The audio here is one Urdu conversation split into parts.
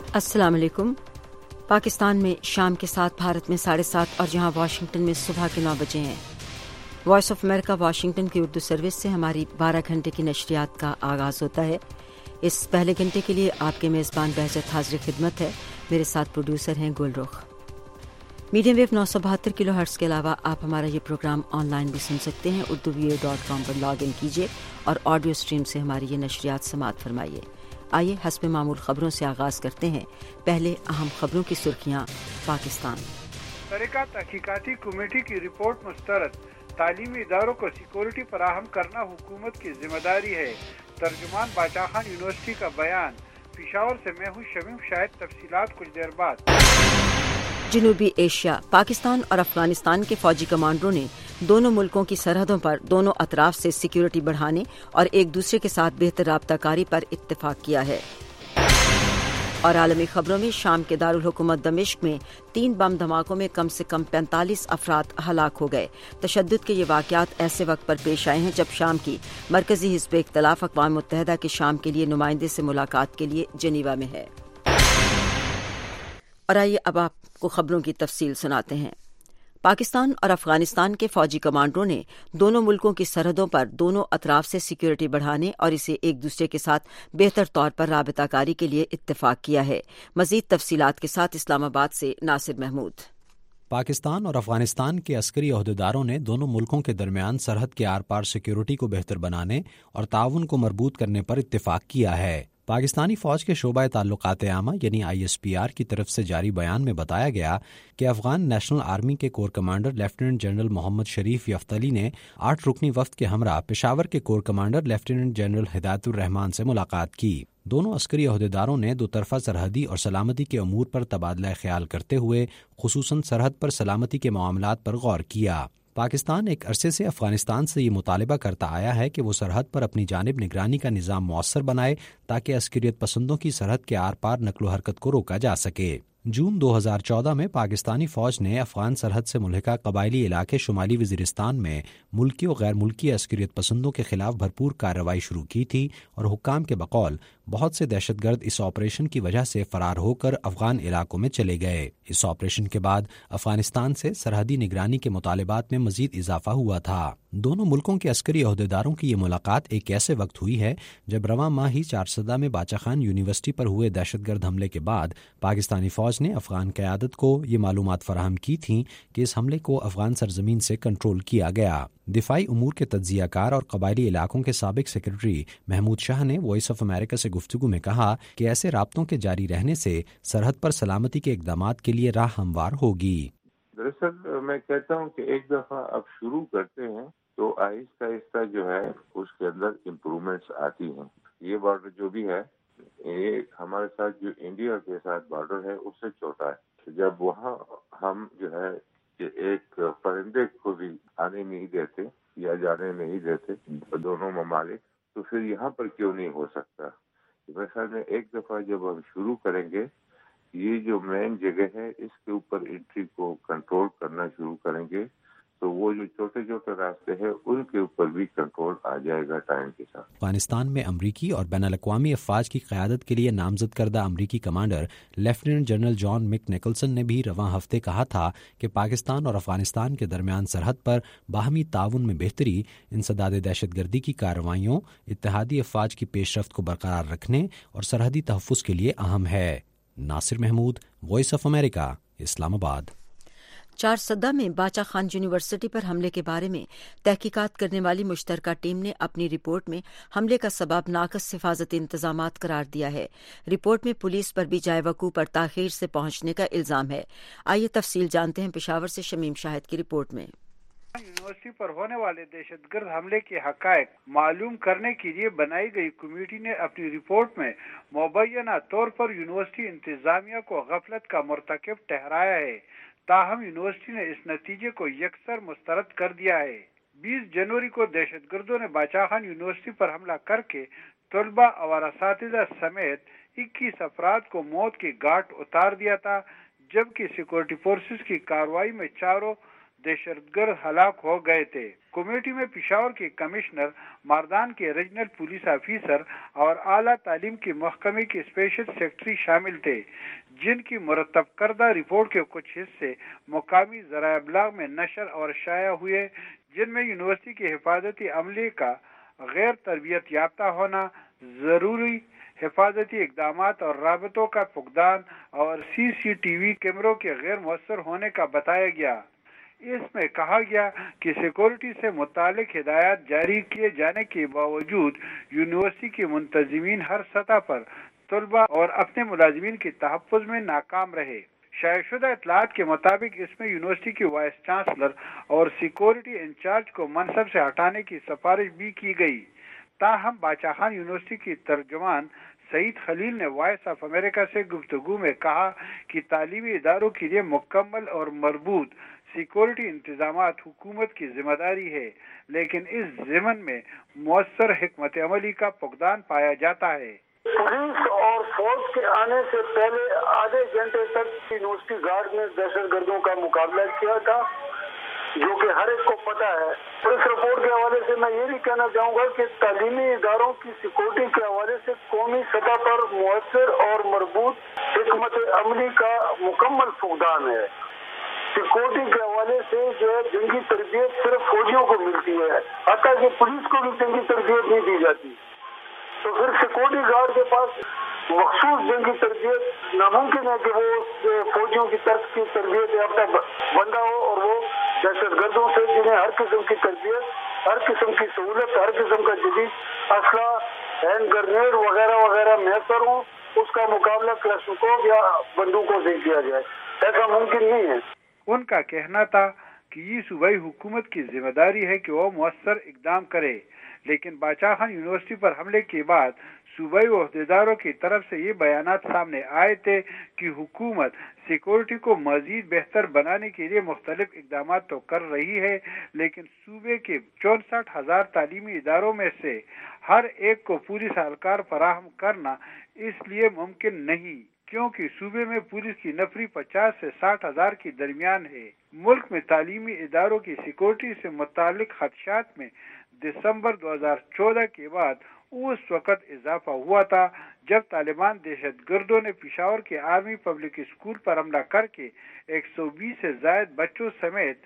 अस्सलाम वालेकुम। पाकिस्तान में शाम के 7, भारत में 7:30 और जहां वाशिंगटन में सुबह के 9 बजे हैं। वॉइस ऑफ अमेरिका वाशिंगटन की उर्दू सर्विस से हमारी 12 घंटे की नशरियात का आगाज़ होता है। इस पहले घंटे के लिए आपके मेज़बान बहजत हाजिर खिदमत है। मेरे साथ प्रोड्यूसर हैं Gulrukh. Medium wave 972 kilohertz के अलावा आप हमारा ये प्रोग्राम ऑनलाइन भी सुन सकते हैं। urduvo.com पर लॉग इन कीजिए और ऑडियो स्ट्रीम से हमारी ये नशरियात समाअत फरमाइए। आइए हस्ब मामूल खबरों से आगाज़ करते हैं। पहले अहम खबरों की सुर्खियाँ। पाकिस्तान तरीका तहकीकाती कमेटी की रिपोर्ट मुस्तरद। तालीमी इदारों को सिक्योरिटी फराहम करना हुकूमत की जिम्मेदारी है। तर्जुमान बादशाह खान यूनिवर्सिटी का बयान। पेशावर से मैं हूँ शमीम, शायद तफसीलात कुछ देर बाद। जनूबी एशिया, पाकिस्तान और अफगानिस्तान के फौजी कमांडरों ने दोनों मुल्कों की सरहदों पर दोनों अतराफ से सिक्योरिटी बढ़ाने और एक दूसरे के साथ बेहतर राबताकारी पर इत्तेफाक किया है। और आलमी खबरों में शाम के दारुल हुकूमत दमिश्क में 3 बम धमाकों में कम से कम 45 अफराद हलाक हो गए। तशद्दुद के ये वाक़यात ऐसे वक्त पर पेश आए हैं जब शाम की मरकजी हिज़्ब इख्तिलाफ अक़वाम मुत्तहिदा के शाम के लिए नुमाइंदे से मुलाकात के लिए जनीवा में है। और आइए अब आपको खबरों की तफसील सुनाते हैं। पाकिस्तान और अफगानिस्तान के फौजी कमांडरों ने दोनों मुल्कों की सरहदों पर दोनों अतराफ से सिक्योरिटी बढ़ाने और इसे एक दूसरे के साथ बेहतर तौर पर राबताकारी के लिए इत्तेफाक किया है। मजीद तफसीलात के साथ इस्लामाबाद से नासिर महमूद। पाकिस्तान और अफगानिस्तान के अस्करी ओहदेदारों ने दोनों मुल्कों के दरमियान सरहद के आर पार सिक्योरिटी को बेहतर बनाने और ताउन को मजबूत करने पर इत्तेफाक किया है। पाकिस्तानी फौज के शोबा ताल्लुकात आमा यानी ISPR की तरफ से जारी बयान में बताया गया कि अफगान नेशनल आर्मी के corps commander lieutenant general Mohammad Sharif Yaftali ने 8 रुकनी वफ्द के हमरा पेशावर के corps commander lieutenant general Hidayatur Rehman से मुलाकात की। दोनों अस्करी ओहदेदारों ने दोतरफा सरहदी और सलामती के अमूर पर तबादला ख्याल करते हुए खुसूसन सरहद पर सलामती के मामलात पर गौर किया। पाकिस्तान एक अरसे से अफगानिस्तान से ये मुतालबा करता आया है कि वो सरहद पर अपनी जानिब निगरानी का निज़ाम मौसर बनाए ताकि अस्करियत पसंदों की सरहद के आर पार नकलो हरकत को रोका जा सके। जून 2014 में पाकिस्तानी फौज ने अफगान सरहद से मुल्हिका कबायली इलाके शुमाली वज़ीरिस्तान में मुल्की और गैर मुल्की अस्करियत पसंदों के खिलाफ भरपूर कार्रवाई शुरू की थी और हुक्काम के बकौल बहुत से दहशतगर्द इस ऑपरेशन की वजह से फरार होकर अफगान इलाकों में चले गए। इस ऑपरेशन के बाद अफगानिस्तान से सरहदी निगरानी के मुतालिबात में मजीद इजाफा हुआ था। दोनों मुल्कों के अस्करी ओहदेदारों की ये मुलाकात एक ऐसे वक्त हुई है जब रवां माह ही 4 में बादशाह खान यूनिवर्सिटी पर हुए दहशतगर्द हमले के बाद पाकिस्तानी फौज ने अफगान क़यादत को ये मालूमात फराहम की थी कि इस हमले को अफगान सरजमीन से कंट्रोल किया गया। दिफाई उमूर के तज्जियाकार और कबायली इलाकों के साबिक सेक्रेटरी महमूद शाह ने वॉइस ऑफ अमेरिका से गुफ्तगू में कहा कि ऐसे राब्तों के जारी रहने से सरहद पर सलामती के इक़दामात के लिए राह हमवार होगी। दरअसल मैं कहता हूँ कि एक दफ़ा अब शुरू करते हैं तो आहिस्ता आहिस्ता जो है उसके अंदर इम्प्रूवमेंट्स आती हैं। ये बॉर्डर जो भी है ये हमारे साथ जो इंडिया के साथ बॉर्डर है उससे छोटा है। जब वहाँ हम जो है कि एक परिंदे को भी आने नहीं देते या जाने नहीं देते दोनों ममालिक, तो फिर यहाँ पर क्यों नहीं हो सकता। मेरे ख्याल में एक दफ़ा जब हम शुरू करेंगे ये जो मेन जगह है इसके ऊपर एंट्री को कंट्रोल करना शुरू करेंगे तो वो जो छोटे छोटे रास्ते हैं उनके ऊपर भी कंट्रोल आ जाएगा टाइम के साथ। अफगानिस्तान में अमरीकी और बैन अल-अक़वामी अफ़वाज की क़यादत के लिए नामजद करदा अमरीकी commander lieutenant general John Mick Nicholson ने भी रवां हफ्ते कहा था कि पाकिस्तान और अफगानिस्तान के दरमियान सरहद पर बाहमी ताउन में बेहतरी इंसदाद दहशतगर्दी की कार्रवाइयों, इत्तेहादी अफ़वाज की पेशरफ्त को बरकरार रखने और सरहदी तहफ़्फ़ुज़ के लिए अहम है। Nasir Mahmood, Voice of America, Islamabad. 4 में बादशाह खान यूनिवर्सिटी पर हमले के बारे में तहकीकात करने वाली मुश्तरका टीम ने अपनी रिपोर्ट में हमले का सबब नाक़िस हिफाजती इंतजामात करार दिया है। रिपोर्ट में पुलिस पर भी जाए वक़ूअ पर ताख़ीर से पहुंचने का इल्ज़ाम है। आइए तफसील जानते हैं पेशावर से शमीम शाहिद की रिपोर्ट में। यूनिवर्सिटी पर होने वाले दहशतगर्द हमले के हक़ाइक़ मालूम करने के लिए बनाई गई कमेटी ने अपनी रिपोर्ट में मुबैना तौर पर यूनिवर्सिटी इंतजामिया को गफलत का मुर्तकिब ठहराया है। ताहम यूनिवर्सिटी ने इस नतीजे को यकसर मुस्तरद कर दिया है। 20 जनवरी को दहशतगर्दों ने बादशाह खान यूनिवर्सिटी पर हमला करके तलबा और असातिज़ा समेत 21 अफराद को मौत की घाट उतार दिया था, जबकि सिक्योरिटी फोर्सेस की कार्रवाई में चारों दहशत गर्द हलाक हो गए थे। कमेटी में पिशावर के कमिश्नर, मारदान के रीजनल पुलिस ऑफिसर और आला तालीम के महकमे के स्पेशल सेक्रेटरी शामिल थे, जिनकी मुरतब करदा रिपोर्ट के कुछ हिस्से मुकामी ज़राए इब्लाग में नशर और शाया हुए, जिनमें यूनिवर्सिटी के हिफाजती अमले का गैर तरबियत याफ्ता होना, जरूरी हिफाजती इकदामात और राबतों का फुकदान और CCTV कैमरों के गैर मुअस्सर होने का बताया गया। इसमें कहा गया कि सिक्योरिटी से मुतालिक हिदायत जारी किए जाने के बावजूद यूनिवर्सिटी के मुंतजिमीन हर सतह पर तलबा और अपने मुलाजिमीन के तहफ़्फ़ुज़ में नाकाम रहे। शायदशुदा इत्तलात के मुताबिक इसमें यूनिवर्सिटी के वाइस चांसलर और सिक्योरिटी इंचार्ज को मनसब से हटाने की सिफारिश भी की गई। ताहम बाचा खान यूनिवर्सिटी की तर्जुमान सईद खलील ने वॉइस ऑफ अमेरिका से गुफ्तगू में कहा कि तालीमी इदारों के लिए मुकम्मल और मरबूत सिक्योरिटी इंतजामात हुकूमत की जिम्मेदारी है, लेकिन इस ज़िमन में मुअस्सर हिकमत अमली का फुकदान पाया जाता है। पुलिस और फोर्स के आने से पहले आधे घंटे तक यूनिवर्सिटी गार्ड ने दहशतगर्दों का मुकाबला किया था, जो कि हर एक को पता है। इस रिपोर्ट के हवाले से मैं ये भी कहना चाहूँगा कि तालीमी इदारों की सिक्योरिटी के हवाले से कौमी सतह पर मुअस्सर और मरबूत हिकमत अमली का मुकम्मल फुकदान है। सिक्योरिटी के हवाले से जो है जंगी तरबियत सिर्फ फौजियों को मिलती है, हत्ता कि पुलिस को भी जंगी तरबियत नहीं दी जाती। तो फिर सिक्योरिटी गार्ड के पास मखसूस जंगी तरबियत नामुमकिन है कि वो फौजियों की तरफ की तरबियत याफ्ता बंदा हो और वो दहशतगर्दों से जिन्हें हर किस्म की तरबियत, हर किस्म की सहूलत, हर किस्म का जदीद असला, हैंड ग्रेनेड वगैरह वगैरह मैसर हो, उसका मुकाबला क्लाशनिकोव या बंदूकों से किया जाए। ऐसा मुमकिन नहीं है। उनका कहना था कि ये सूबाई हुकूमत की जिम्मेदारी है कि वो मुअस्सर इकदाम करे, लेकिन बाचा खान यूनिवर्सिटी पर हमले के बाद सूबाई ओहदेदारों की तरफ से ये बयानात सामने आए थे कि हुकूमत सिक्योरिटी को मजीद बेहतर बनाने के लिए मुख्तलिफ इकदामात तो कर रही है, लेकिन सूबे के 64,000 तालीमी इदारों में से हर एक को पूरी सहलकार फराहम करना इसलिए मुमकिन नहीं क्योंकि सूबे में पुलिस की नफरी 50 से 60,000 के दरमियान है। मुल्क में तालीमी इदारों की सिक्योरिटी से मुतालिक खदशात में दिसंबर 2014 के बाद उस वक़्त इजाफा हुआ था जब तालिबान दहशतगर्दों ने पिशावर के आर्मी पब्लिक स्कूल पर हमला करके 120 से ज़ायद बच्चों समेत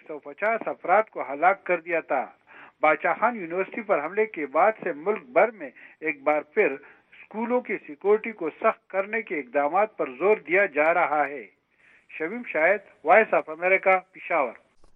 150 अफराद को हलाक कर दिया था। बाचा खान यूनिवर्सिटी पर हमले के बाद से मुल्क भर में एक बार फिर स्कूलों की सिक्योरिटी को सख्त करने के इक़दामात पर जोर दिया जा रहा है। Shamim Shahid, Voice of America, Peshawar.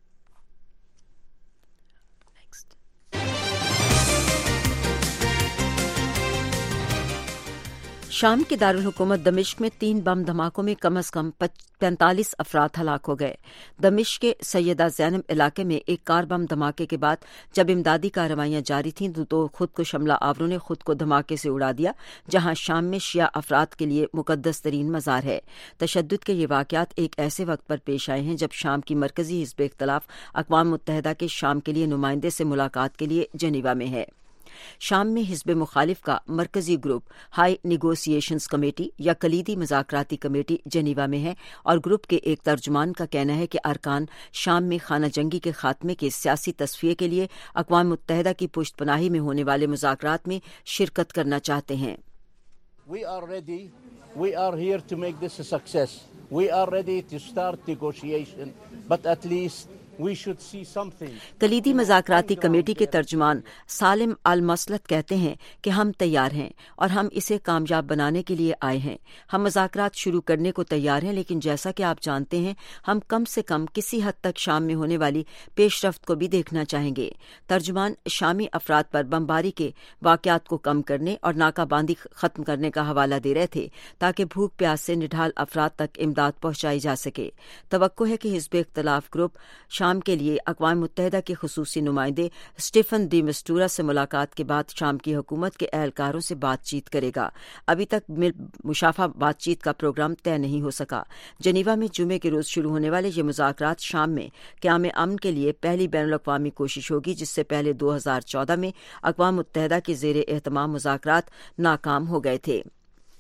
शाम के दारुल हुकूमत दमिश्क में 3 बम धमाकों में कम से कम 45 अफराद हलाक हो गए। दमिश्क के सैयदा ज़ैनब इलाके में एक कार बम धमाके के बाद जब इमदादी कार्रवाइयां जारी थीं तो खुद को हमला आवरों ने खुद को धमाके से उड़ा दिया, जहां शाम में शिया अफराद के लिए मुकद्दस तरीन मज़ार है। तशद्दुद के ये वाक़यात एक ऐसे वक्त पर पेश आए हैं जब शाम की मरकजी हिज़्ब इख्तिलाफ अक़वाम मुत्तहिदा के शाम के लिए नुमाइंदे से मुलाकात के लिए जनीवा में है। शाम में हिज़्ब मुखालिफ का मरकजी ग्रुप हाई निगोसिएशंस कमेटी या कलीदी मज़ाकराती कमेटी जनीवा में है और ग्रुप के एक तर्जुमान का कहना है कि अरकान शाम में खाना जंगी के खात्मे के सियासी तस्फिये के लिए अक़वाम मुत्तहिदा की पुष्टपनाही में होने वाले मुज़ाकरात में शिरकत करना चाहते हैं। We are ready. We are here to make this a success. We are ready to start negotiation, but at least we should see something. कलीदी मज़ाकराती कमेटी के तर्जुमान सालिम अल मसलत कहते हैं कि हम तैयार हैं और हम इसे कामयाब बनाने के लिए आए हैं। हम मज़ाकरात शुरू करने को तैयार हैं, लेकिन जैसा कि आप जानते हैं हम कम से कम किसी हद तक शाम में होने वाली पेशरफ्त को भी देखना चाहेंगे। तर्जुमान शामी अफराद पर बमबारी के वाक़यात को कम करने और नाकाबंदी ख़त्म करने का हवाला दे रहे थे ताकि भूख प्यास से निढाल अफराद तक इमदाद पहुँचाई जा सके। तवक्को है कि हिज़्ब इख्तिलाफ ग्रुप शाम के लिए अक़वाम मुत्तहिदा के खुसूसी नुमाइंदे स्टीफन डी मिस्टूरा से मुलाकात के बाद शाम की हुकूमत के एहलकारों से बातचीत करेगा। अभी तक मुशाफा बातचीत का प्रोग्राम तय नहीं हो सका। जनीवा में जुमे के रोज शुरू होने वाले ये मुज़ाकरात शाम में क़याम अमन के लिए पहली बैनुल-अक़वामी कोशिश होगी, जिससे पहले 2014 में अक़वाम मुत्तहिदा के ज़ेरे एहतमाम मुज़ाकरात नाकाम हो गए थे।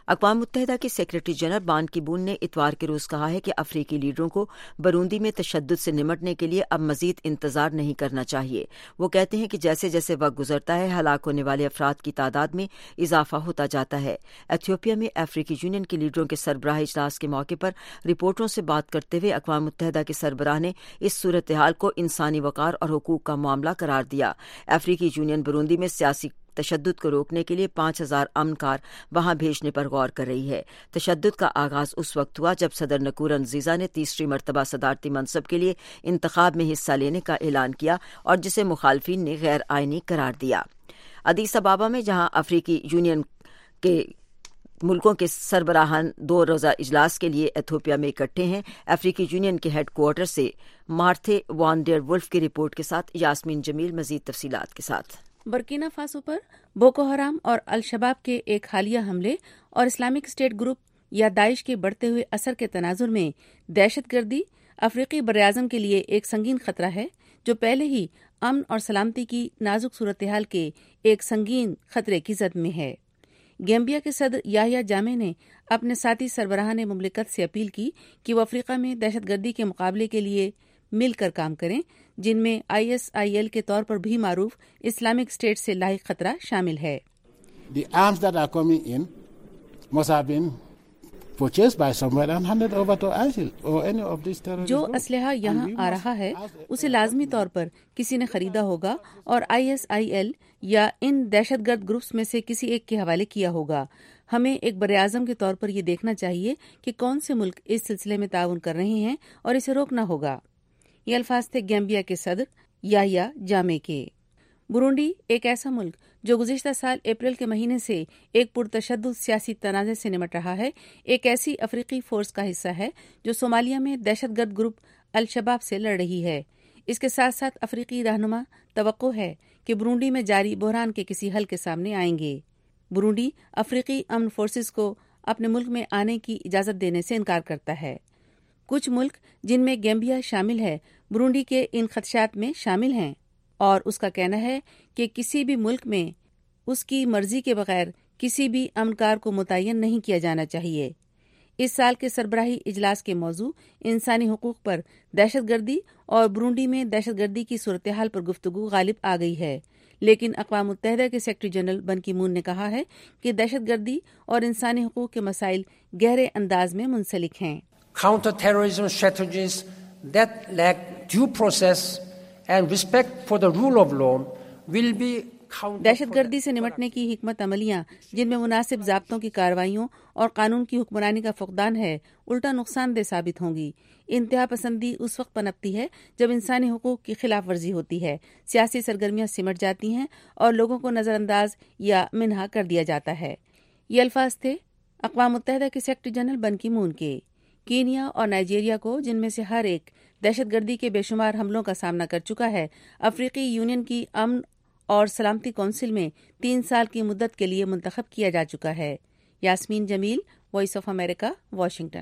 اقوام متحدہ کے سیکرٹری جنرل بان کی مون نے اتوار کے روز کہا ہے کہ افریقی لیڈروں کو بروندی میں تشدد سے نمٹنے کے لیے اب مزید انتظار نہیں کرنا چاہیے۔ وہ کہتے ہیں کہ جیسے جیسے وقت گزرتا ہے ہلاک ہونے والے افراد کی تعداد میں اضافہ ہوتا جاتا ہے۔ ایتھوپیا میں افریقی یونین کے لیڈروں کے سربراہ اجلاس کے موقع پر رپورٹروں سے بات کرتے ہوئے اقوام متحدہ کے سربراہ نے اس صورتحال کو انسانی وقار اور حقوق کا معاملہ قرار دیا۔ افریقی یونین بروندی میں سیاسی تشدد کو روکنے کے لیے 5000 امن کار وہاں بھیجنے پر غور کر رہی ہے۔ تشدد کا آغاز اس وقت ہوا جب صدر نکورنزیزا نے تیسری مرتبہ صدارتی منصب کے لیے انتخاب میں حصہ لینے کا اعلان کیا اور جسے مخالفین نے غیر آئینی قرار دیا۔ ادیس ابابا میں جہاں افریقی یونین کے ملکوں کے سربراہان 2 روزہ اجلاس کے لیے ایتھوپیا میں اکٹھے ہیں، افریقی یونین کے ہیڈ کوارٹر سے مارتھے وان ڈیر ولف کی رپورٹ کے ساتھ یاسمین جمیل مزید تفصیلات کے ساتھ۔ برکینا فاسو پر بوکو حرام اور الشباب کے ایک حالیہ حملے اور اسلامک اسٹیٹ گروپ یا داعش کے بڑھتے ہوئے اثر کے تناظر میں دہشت گردی افریقی براعظم کے لیے ایک سنگین خطرہ ہے جو پہلے ہی امن اور سلامتی کی نازک صورتحال کے ایک سنگین خطرے کی زد میں ہے۔ گیمبیا کے صدر یحییٰ جامے نے اپنے ساتھی سربراہان مملکت سے اپیل کی کہ وہ افریقہ میں دہشت گردی کے مقابلے کے لیے مل کر کام کریں، جن میں ISIL کے طور پر بھی معروف اسلامک اسٹیٹ سے لاحق خطرہ شامل ہے۔ The arms that are coming in must have been purchased by somewhere and handed over to ISIL or any of these terrorist جو groups. اسلحہ یہاں آ رہا ہے اسے لازمی طور پر کسی نے خریدا ہوگا اور ISIL یا ان دہشت گرد گروپس میں سے کسی ایک کے حوالے کیا ہوگا۔ ہمیں ایک براعظم کے طور پر یہ دیکھنا چاہیے کہ کون سے ملک اس سلسلے میں تعاون کر رہے ہیں اور اسے روکنا ہوگا۔ یہ الفاظ تھے گیمبیا کے صدر یحییٰ جامے کے۔ برونڈی ایک ایسا ملک جو گزشتہ سال اپریل کے مہینے سے ایک پرتشدد سیاسی تنازع سے نمٹ رہا ہے، ایک ایسی افریقی فورس کا حصہ ہے جو صومالیہ میں دہشت گرد گروپ الشباب سے لڑ رہی ہے۔ اس کے ساتھ ساتھ افریقی رہنما توقع ہے کہ برونڈی میں جاری بحران کے کسی حل کے سامنے آئیں گے۔ برونڈی افریقی امن فورسز کو اپنے ملک میں آنے کی اجازت دینے سے انکار کرتا ہے۔ کچھ ملک جن میں گیمبیا شامل ہے برونڈی کے ان خدشات میں شامل ہیں اور اس کا کہنا ہے کہ کسی بھی ملک میں اس کی مرضی کے بغیر کسی بھی امنکار کو متعین نہیں کیا جانا چاہیے۔ اس سال کے سربراہی اجلاس کے موضوع انسانی حقوق پر دہشت گردی اور برونڈی میں دہشت گردی کی صورتحال پر گفتگو غالب آ گئی ہے، لیکن اقوام متحدہ کے سیکرٹری جنرل بن کی مون نے کہا ہے کہ دہشت گردی اور انسانی حقوق کے مسائل گہرے انداز میں منسلک ہیں۔ Counter-terrorism strategies that lack due process and respect for the rule of law will be دہشت گردی سے نمٹنے کی حکمت عملیاں جن میں مناسب ضابطوں کی کارروائیوں اور قانون کی حکمرانی کا فقدان ہے الٹا نقصان دہ ثابت ہوں گی۔ انتہا پسندی اس وقت پنپتی ہے جب انسانی حقوق کی خلاف ورزی ہوتی ہے، سیاسی سرگرمیاں سمٹ جاتی ہیں اور لوگوں کو نظر انداز یا منہا کر دیا جاتا ہے۔ یہ الفاظ تھے اقوام متحدہ کے سیکرٹری جنرل بن کی مون کے۔ کینیا اور نائجیریا کو، جن میں سے ہر ایک دہشت گردی کے بے شمار حملوں کا سامنا کر چکا ہے، افریقی یونین کی امن اور سلامتی کونسل میں 3 سال کی مدت کے لیے منتخب کیا جا چکا ہے۔ Yasmeen Jamil, Voice of America, Washington.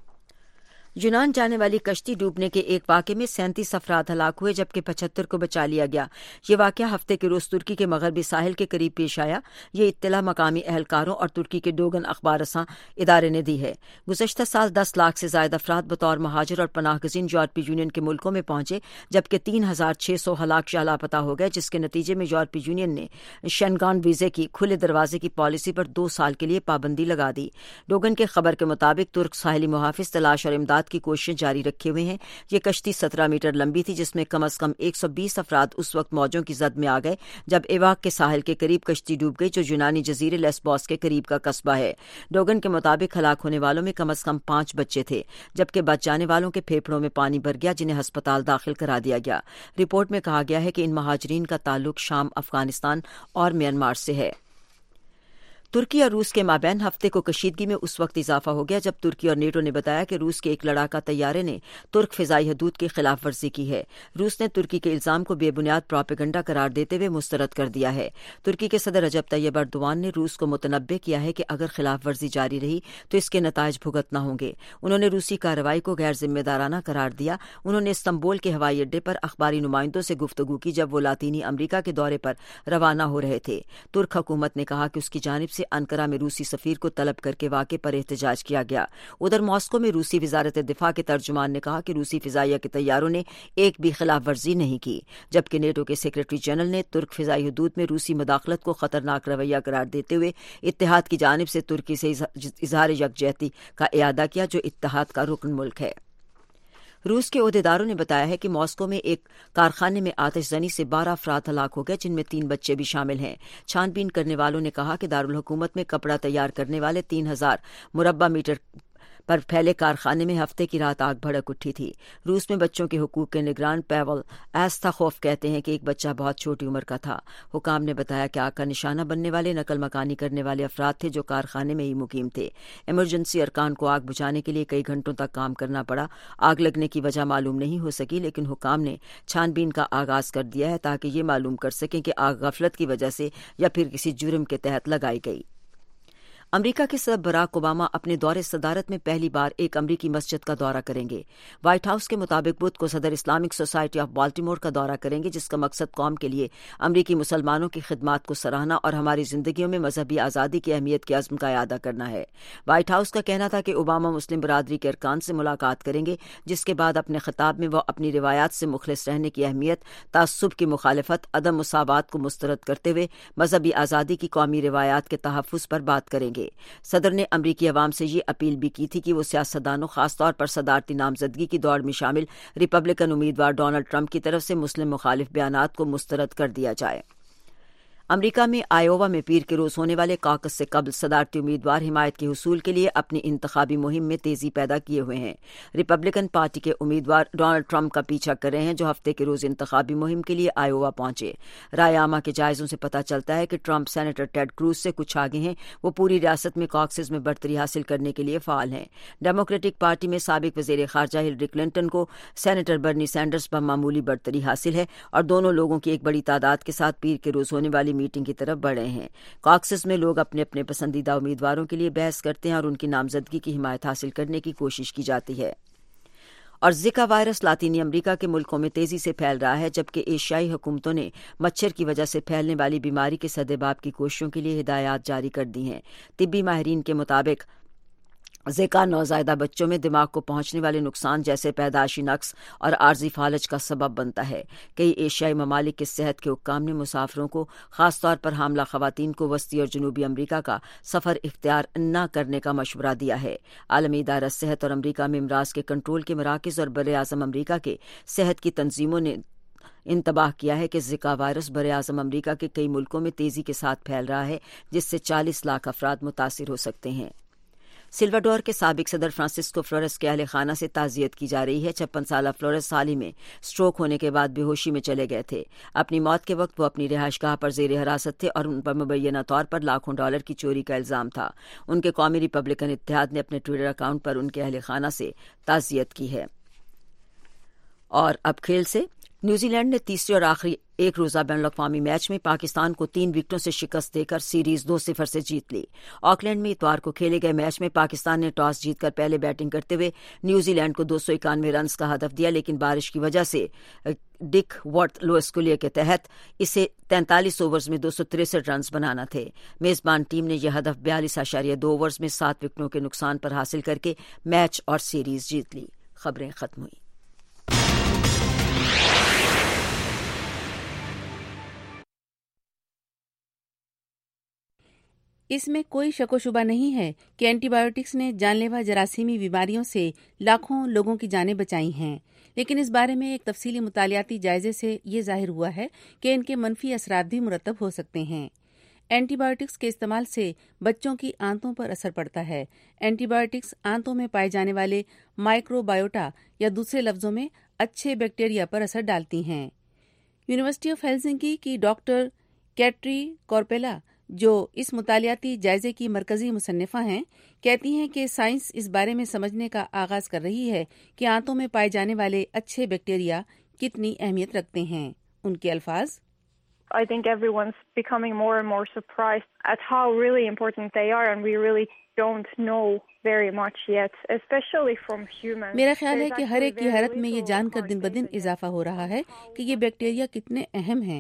یونان جانے والی کشتی ڈوبنے کے ایک واقعے میں 37 افراد ہلاک ہوئے جبکہ 75 کو بچا لیا گیا۔ یہ واقعہ ہفتے کے روز ترکی کے مغربی ساحل کے قریب پیش آیا۔ یہ اطلاع مقامی اہلکاروں اور ترکی کے ڈوگن اخبار رساں ادارے نے دی ہے۔ گزشتہ سال 10 لاکھ سے زائد افراد بطور مہاجر اور پناہ گزین یورپی یونین کے ملکوں میں پہنچے جبکہ 3600 ہلاک یا لاپتہ ہو گئے، جس کے نتیجے میں یورپی یونین نے شینگان ویزے کی کھلے دروازے کی پالیسی پر 2 سال کے لیے پابندی لگا دی۔ ڈوگن کے خبر کے مطابق ترک ساحلی محافظ تلاش اور امداد کی کوششیں جاری رکھے ہوئے ہیں۔ یہ کشتی 17 میٹر لمبی تھی جس میں کم از کم 120 افراد اس وقت موجوں کی زد میں آ گئے جب ایواک کے ساحل کے قریب کشتی ڈوب گئی، جو یونانی جزیرے لیسبوس کے قریب کا قصبہ ہے۔ ڈوگن کے مطابق ہلاک ہونے والوں میں کم از کم 5 بچے تھے جبکہ بچ جانے والوں کے پھیپھڑوں میں پانی بھر گیا جنہیں ہسپتال داخل کرا دیا گیا۔ رپورٹ میں کہا گیا ہے کہ ان مہاجرین کا تعلق شام، افغانستان اور میانمار سے ہے۔ ترکی اور روس کے مابین ہفتے کو کشیدگی میں اس وقت اضافہ ہو گیا جب ترکی اور نیٹو نے بتایا کہ روس کے ایک لڑاکا طیارے نے ترک فضائی حدود کی خلاف ورزی کی ہے۔ روس نے ترکی کے الزام کو بے بنیاد پروپیگنڈا قرار دیتے ہوئے مسترد کر دیا ہے۔ ترکی کے صدر رجب طیب ایردوان نے روس کو متنبہ کیا ہے کہ اگر خلاف ورزی جاری رہی تو اس کے نتائج بھگتنا ہوں گے۔ انہوں نے روسی کارروائی کو غیر ذمہ دارانہ قرار دیا۔ انہوں نے استنبول کے ہوائی اڈے پر اخباری نمائندوں سے گفتگو کی جب وہ لاطینی امریکہ کے دورے پر روانہ ہو رہے تھے۔ ترک حکومت نے کہا کہ اس کی جانب سے سے انقرہ میں روسی سفیر کو طلب کر کے واقعے پر احتجاج کیا گیا۔ ادھر ماسکو میں روسی وزارت دفاع کے ترجمان نے کہا کہ روسی فضائیہ کے طیاروں نے ایک بھی خلاف ورزی نہیں کی، جبکہ نیٹو کے سیکرٹری جنرل نے ترک فضائی حدود میں روسی مداخلت کو خطرناک رویہ قرار دیتے ہوئے اتحاد کی جانب سے ترکی سے اظہار یکجہتی کا اعادہ کیا، جو اتحاد کا رکن ملک ہے۔ روس کے عہدیداروں نے بتایا ہے کہ ماسکو میں ایک کارخانے میں آتش زنی سے 12 افراد ہلاک ہو گئے، جن میں 3 بچے بھی شامل ہیں۔ چھان بین کرنے والوں نے کہا کہ دارالحکومت میں کپڑا تیار کرنے والے 3000 مربع میٹر پر پھیلے کارخانے میں ہفتے کی رات آگ بھڑک اٹھی تھی۔ روس میں بچوں کے حقوق کے نگران پیول ایستاخوف کہتے ہیں کہ ایک بچہ بہت چھوٹی عمر کا تھا۔ حکام نے بتایا کہ آگ کا نشانہ بننے والے نقل مکانی کرنے والے افراد تھے جو کارخانے میں ہی مقیم تھے۔ ایمرجنسی ارکان کو آگ بجھانے کے لیے کئی گھنٹوں تک کام کرنا پڑا۔ آگ لگنے کی وجہ معلوم نہیں ہو سکی، لیکن حکام نے چھان بین کا آغاز کر دیا ہے تاکہ یہ معلوم کر سکیں کہ آگ غفلت کی وجہ سے یا پھر کسی جرم کے تحت لگائی گئی۔ امریکہ کے صدر براک اوباما اپنے دور صدارت میں پہلی بار ایک امریکی مسجد کا دورہ کریں گے۔ وائٹ ہاؤس کے مطابق بدھ کو صدر اسلامک سوسائٹی آف بالٹیمور کا دورہ کریں گے، جس کا مقصد قوم کے لیے امریکی مسلمانوں کی خدمات کو سراہنا اور ہماری زندگیوں میں مذہبی آزادی کی اہمیت کے عزم کا اعادہ کرنا ہے۔ وائٹ ہاؤس کا کہنا تھا کہ اوباما مسلم برادری کے ارکان سے ملاقات کریں گے، جس کے بعد اپنے خطاب میں وہ اپنی روایات سے مخلص رہنے کی اہمیت، تعصب کی مخالفت، عدم مساوات کو مسترد کرتے ہوئے مذہبی آزادی کی قومی روایات کے تحفظ پر بات کریں گے۔ صدر نے امریکی عوام سے یہ اپیل بھی کی تھی کہ وہ سیاستدانوں، خاص طور پر صدارتی نامزدگی کی دوڑ میں شامل ریپبلکن امیدوار ڈونلڈ ٹرمپ کی طرف سے مسلم مخالف بیانات کو مسترد کر دیا جائے۔ امریکہ میں آئیووا میں پیر کے روز ہونے والے کاکس سے قبل صدارتی امیدوار حمایت کے حصول کے لیے اپنی انتخابی مہم میں تیزی پیدا کیے ہوئے ہیں۔ ریپبلکن پارٹی کے امیدوار ڈونلڈ ٹرمپ کا پیچھا کر رہے ہیں، جو ہفتے کے روز انتخابی مہم کے لیے آئیووا پہنچے۔ رائے عامہ کے جائزوں سے پتہ چلتا ہے کہ ٹرمپ سینیٹر ٹیڈ کروز سے کچھ آگے ہیں۔ وہ پوری ریاست میں کاکسز میں برتری حاصل کرنے کے لیے فعال ہیں۔ ڈیموکریٹک پارٹی میں سابق وزیر خارجہ ہلری کلنٹن کو سینیٹر برنی سینڈرز پر معمولی برتری حاصل ہے، اور دونوں لوگوں کی ایک بڑی تعداد کے ساتھ پیر کے روز ہونے والی میٹنگ کی طرف بڑھ ہیں۔ کاکسس میں لوگ اپنے اپنے پسندیدہ امیدواروں کے لیے بحث کرتے ہیں اور ان کی نامزدگی کی حمایت حاصل کرنے کی کوشش کی جاتی ہے۔ اور زکا وائرس لاطینی امریکہ کے ملکوں میں تیزی سے پھیل رہا ہے، جبکہ ایشیائی حکومتوں نے مچھر کی وجہ سے پھیلنے والی بیماری کے سدباب کی کوششوں کے لیے ہدایات جاری کر دی ہیں۔ طبی ماہرین کے مطابق زکا نوزائیدہ بچوں میں دماغ کو پہنچنے والے نقصان جیسے پیدائشی نقص اور عارضی فالج کا سبب بنتا ہے۔ کئی ایشیائی ممالک کے صحت کے حکام نے مسافروں کو، خاص طور پر حاملہ خواتین کو، وسطی اور جنوبی امریکہ کا سفر اختیار نہ کرنے کا مشورہ دیا ہے۔ عالمی ادارہ صحت اور امریکہ میں امراض کے کنٹرول کے مراکز اور براعظم امریکہ کے صحت کی تنظیموں نے انتباہ کیا ہے کہ زکا وائرس براعظم امریکہ کے کئی ملکوں میں تیزی کے ساتھ پھیل رہا ہے، جس سے 40 لاکھ افراد متاثر ہو سکتے ہیں۔ سلواڈور کے سابق صدر فرانسسکو فلورس کے اہل خانہ سے تعزیت کی جا رہی ہے۔ 56 سالہ فلورس حال ہی میں سٹروک ہونے کے بعد بے ہوشی میں چلے گئے تھے۔ اپنی موت کے وقت وہ اپنی رہائش گاہ پر زیر حراست تھے اور ان پر مبینہ طور پر لاکھوں ڈالر کی چوری کا الزام تھا۔ ان کے قومی ریپبلکن اتحاد نے اپنے ٹویٹر اکاؤنٹ پر ان کے اہل خانہ سے تعزیت کی ہے۔ اور اب کھیل سے، نیوزی لینڈ نے تیسری اور آخری ایک روزہ بین الاقوامی میچ میں پاکستان کو 3 وکٹوں سے شکست دے کر سیریز 2-0 سے جیت لی۔ آکلینڈ میں اتوار کو کھیلے گئے میچ میں پاکستان نے ٹاس جیت کر پہلے بیٹنگ کرتے ہوئے نیوزی لینڈ کو 291 رنز کا ہدف دیا، لیکن بارش کی وجہ سے ڈک ورتھ لوئسکولیا کے تحت اسے 43 اوورز میں 263 رنز بنانا تھے۔ میزبان ٹیم نے یہ ہدف 42.2 اوورز میں 7 وکٹوں کے نقصان پر حاصل کر کے میچ اور سیریز جیت لی۔ خبریں ختم ہوئی۔ اس میں کوئی شک و شبہ نہیں ہے کہ اینٹی بایوٹکس نے جان لیوا جراثیمی بیماریوں سے لاکھوں لوگوں کی جانیں بچائی ہیں، لیکن اس بارے میں ایک تفصیلی مطالعاتی جائزے سے یہ ظاہر ہوا ہے کہ ان کے منفی اثرات بھی مرتب ہو سکتے ہیں۔ اینٹی بایوٹکس کے استعمال سے بچوں کی آنتوں پر اثر پڑتا ہے۔ اینٹی بایوٹکس آنتوں میں پائے جانے والے مائکرو بایوٹا یا دوسرے لفظوں میں اچھے بیکٹیریا پر اثر ڈالتی ہیں۔ یونیورسٹی آف ہیلسنکی کی ڈاکٹر کیٹری کورپیلا، جو اس مطالعاتی جائزے کی مرکزی مصنفہ ہیں، کہتی ہیں کہ سائنس اس بارے میں سمجھنے کا آغاز کر رہی ہے کہ آنتوں میں پائے جانے والے اچھے بیکٹیریا کتنی اہمیت رکھتے ہیں۔ ان کے الفاظ: I think everyone's becoming more and more surprised at how really important they are, and we really don't know very much yet, especially from humans. میرا خیال ہے کہ ہر ایک کی حیرت میں یہ جان کر دن بدن اضافہ ہو رہا ہے کہ یہ بیکٹیریا کتنے اہم ہیں،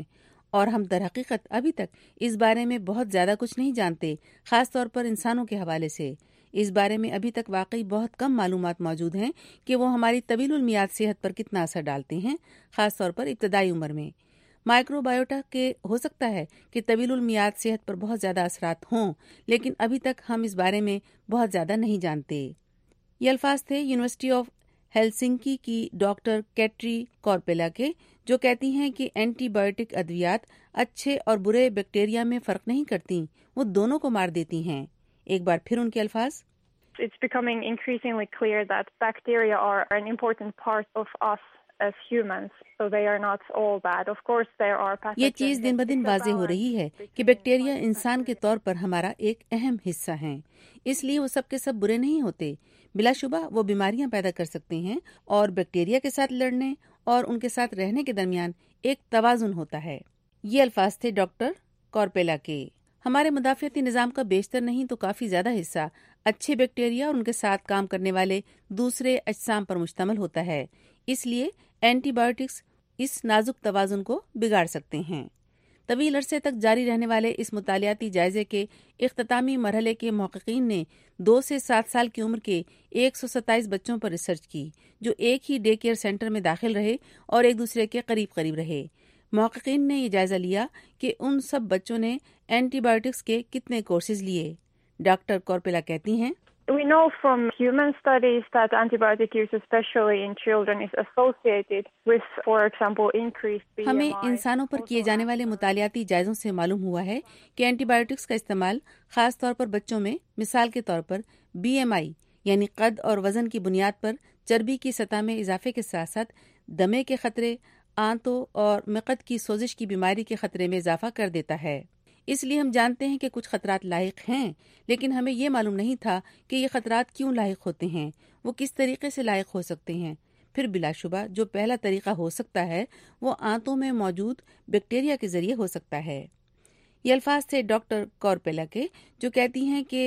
اور ہم در حقیقت ابھی تک اس بارے میں بہت زیادہ کچھ نہیں جانتے، خاص طور پر انسانوں کے حوالے سے۔ اس بارے میں ابھی تک واقعی بہت کم معلومات موجود ہیں کہ وہ ہماری طویل المیاد صحت پر کتنا اثر ڈالتے ہیں، خاص طور پر ابتدائی عمر میں۔ مائکرو بایوٹا کے ہو سکتا ہے کہ طویل المیاد صحت پر بہت زیادہ اثرات ہوں، لیکن ابھی تک ہم اس بارے میں بہت زیادہ نہیں جانتے۔ یہ الفاظ تھے یونیورسٹی آف ہیلسنکی کی ڈاکٹر کیٹری کورپیلا کے، جو کہتی ہیں کہ اینٹی بایوٹک ادویات اچھے اور برے بیکٹیریا میں فرق نہیں کرتی، وہ دونوں کو مار دیتی ہیں۔ ایک بار پھر ان کے الفاظ۔ It's becoming increasingly clear that bacteria are an important part of us as humans, so they are not all bad. Of course there are pathogens. یہ چیز دن بدن واضح ہو رہی ہے کہ بیکٹیریا انسان کے طور پر ہمارا ایک اہم حصہ ہیں، اس لیے وہ سب کے سب برے نہیں ہوتے۔ بلا شبہ وہ بیماریاں پیدا کر سکتے ہیں، اور بیکٹیریا کے ساتھ لڑنے اور ان کے ساتھ رہنے کے درمیان ایک توازن ہوتا ہے۔ یہ الفاظ تھے ڈاکٹر کورپیلا کے۔ ہمارے مدافعتی نظام کا بیشتر نہیں تو کافی زیادہ حصہ اچھے بیکٹیریا اور ان کے ساتھ کام کرنے والے دوسرے اجسام پر مشتمل ہوتا ہے، اس لیے اینٹی بایوٹکس اس نازک توازن کو بگاڑ سکتے ہیں۔ طویل عرصے تک جاری رہنے والے اس مطالعاتی جائزے کے اختتامی مرحلے کے محققین نے 2 سے 7 سال کی عمر کے 127 بچوں پر ریسرچ کی، جو ایک ہی ڈے کیئر سینٹر میں داخل رہے اور ایک دوسرے کے قریب قریب رہے۔ محققین نے یہ جائزہ لیا کہ ان سب بچوں نے اینٹی بایوٹکس کے کتنے کورسز لیے۔ ڈاکٹر کورپیلا کہتی ہیں، We know from human studies that antibiotic use, especially in children, is associated with, for example, increased BMI. ہمیں انسانوں پر کیے جانے والے مطالعاتی جائزوں سے معلوم ہوا ہے کہ اینٹی بایوٹکس کا استعمال خاص طور پر بچوں میں مثال کے طور پر BMI یعنی قد اور وزن کی بنیاد پر چربی کی سطح میں اضافے کے ساتھ ساتھ دمے کے خطرے، آنتوں اور مقعد کی سوزش کی بیماری کے خطرے میں اضافہ کر دیتا ہے۔ اس لیے ہم جانتے ہیں کہ کچھ خطرات لاحق ہیں، لیکن ہمیں یہ معلوم نہیں تھا کہ یہ خطرات کیوں لاحق ہوتے ہیں، وہ کس طریقے سے لاحق ہو سکتے ہیں۔ پھر بلا شبہ جو پہلا طریقہ ہو سکتا ہے وہ آنتوں میں موجود بیکٹیریا کے ذریعے ہو سکتا ہے۔ یہ الفاظ تھے ڈاکٹر کورپیلا کے، جو کہتی ہیں کہ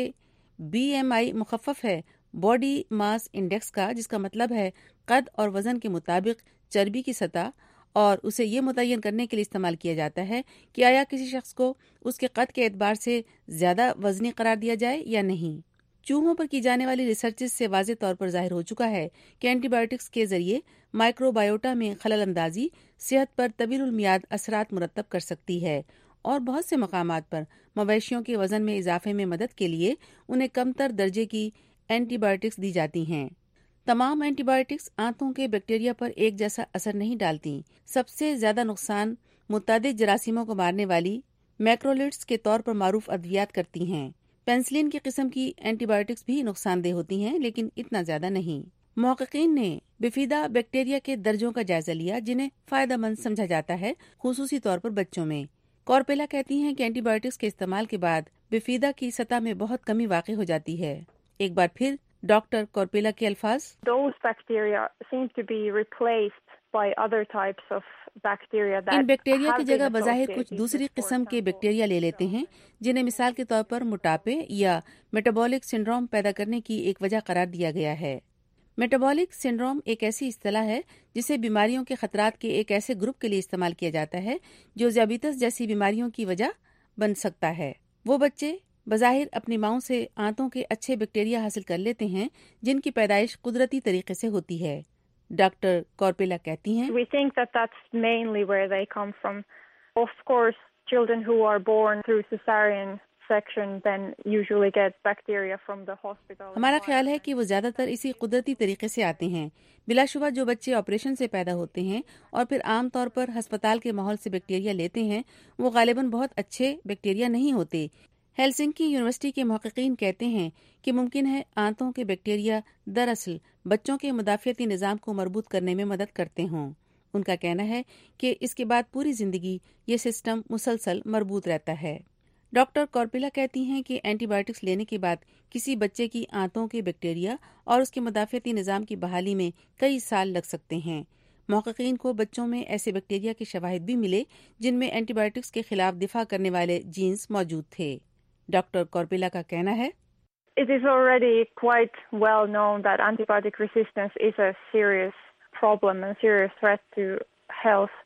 BMI مخفف ہے باڈی ماس انڈیکس کا، جس کا مطلب ہے قد اور وزن کے مطابق چربی کی سطح، اور اسے یہ متعین کرنے کے لیے استعمال کیا جاتا ہے کہ آیا کسی شخص کو اس کے قد کے اعتبار سے زیادہ وزنی قرار دیا جائے یا نہیں۔ چوہوں پر کی جانے والی ریسرچز سے واضح طور پر ظاہر ہو چکا ہے کہ اینٹی بایوٹکس کے ذریعے مائکرو بایوٹا میں خلل اندازی صحت پر طویل المیاد اثرات مرتب کر سکتی ہے، اور بہت سے مقامات پر مویشیوں کے وزن میں اضافے میں مدد کے لیے انہیں کمتر درجے کی اینٹی بایوٹکس دی جاتی ہیں۔ تمام اینٹی بایوٹکس آنتوں کے بیکٹیریا پر ایک جیسا اثر نہیں ڈالتی۔ سب سے زیادہ نقصان متعدد جراثیموں کو مارنے والی میکرولیٹس کے طور پر معروف ادویات کرتی ہیں۔ پینسلین کی قسم کی اینٹی بایوٹکس بھی نقصان دہ ہوتی ہیں، لیکن اتنا زیادہ نہیں۔ محققین نے بفیدا بیکٹیریا کے درجوں کا جائزہ لیا جنہیں فائدہ مند سمجھا جاتا ہے، خصوصی طور پر بچوں میں۔ کورپیلا کہتی ہیں کہ اینٹی بایوٹکس کے استعمال کے بعد بفیدا کی سطح میں بہت کمی واقع ہو جاتی ہے۔ ایک بار پھر ڈاکٹر کورپیلا کے الفاظ، Those bacteria seem to be replaced by other types of bacteria that ان بیکٹیریا کی have جگہ been بظاہر کچھ associated دوسری with, for قسم کے example, بیکٹیریا لے لیتے ہیں، جنہیں مثال کے طور پر موٹاپے یا میٹابولک سنڈروم پیدا کرنے کی ایک وجہ قرار دیا گیا ہے۔ میٹابولک سنڈروم ایک ایسی اصطلاح ہے جسے بیماریوں کے خطرات کے ایک ایسے گروپ کے لیے استعمال کیا جاتا ہے جو ذیابیطس جیسی بیماریوں کی وجہ بن سکتا ہے۔ وہ بچے بظاہر اپنی ماؤں سے آنتوں کے اچھے بیکٹیریا حاصل کر لیتے ہیں جن کی پیدائش قدرتی طریقے سے ہوتی ہے۔ ڈاکٹر کورپیلا کہتی ہیں، We think that that's mainly where they come from. Of course, children who are born through cesarean section then usually get bacteria from the hospital. ہمارا خیال ہے کہ وہ زیادہ تر اسی قدرتی طریقے سے آتے ہیں۔ بلا شبہ جو بچے آپریشن سے پیدا ہوتے ہیں اور پھر عام طور پر ہسپتال کے ماحول سے بیکٹیریا لیتے ہیں، وہ غالباً بہت اچھے بیکٹیریا نہیں ہوتے۔ ہیلسنکی یونیورسٹی کے محققین کہتے ہیں کہ ممکن ہے آنتوں کے بیکٹیریا دراصل بچوں کے مدافعتی نظام کو مربوط کرنے میں مدد کرتے ہوں۔ ان کا کہنا ہے کہ اس کے بعد پوری زندگی یہ سسٹم مسلسل مربوط رہتا ہے۔ ڈاکٹر کورپیلا کہتی ہیں کہ اینٹی بایوٹکس لینے کے بعد کسی بچے کی آنتوں کے بیکٹیریا اور اس کے مدافعتی نظام کی بحالی میں کئی سال لگ سکتے ہیں۔ محققین کو بچوں میں ایسے بیکٹیریا کے شواہد بھی ملے جن میں اینٹی بایوٹکس کے خلاف دفاع کرنے والے جینز موجود تھے۔ ڈاکٹر کورپیلا کا کہنا ہے، It is already quite well known that antibiotic resistance is a serious problem and serious threat to health.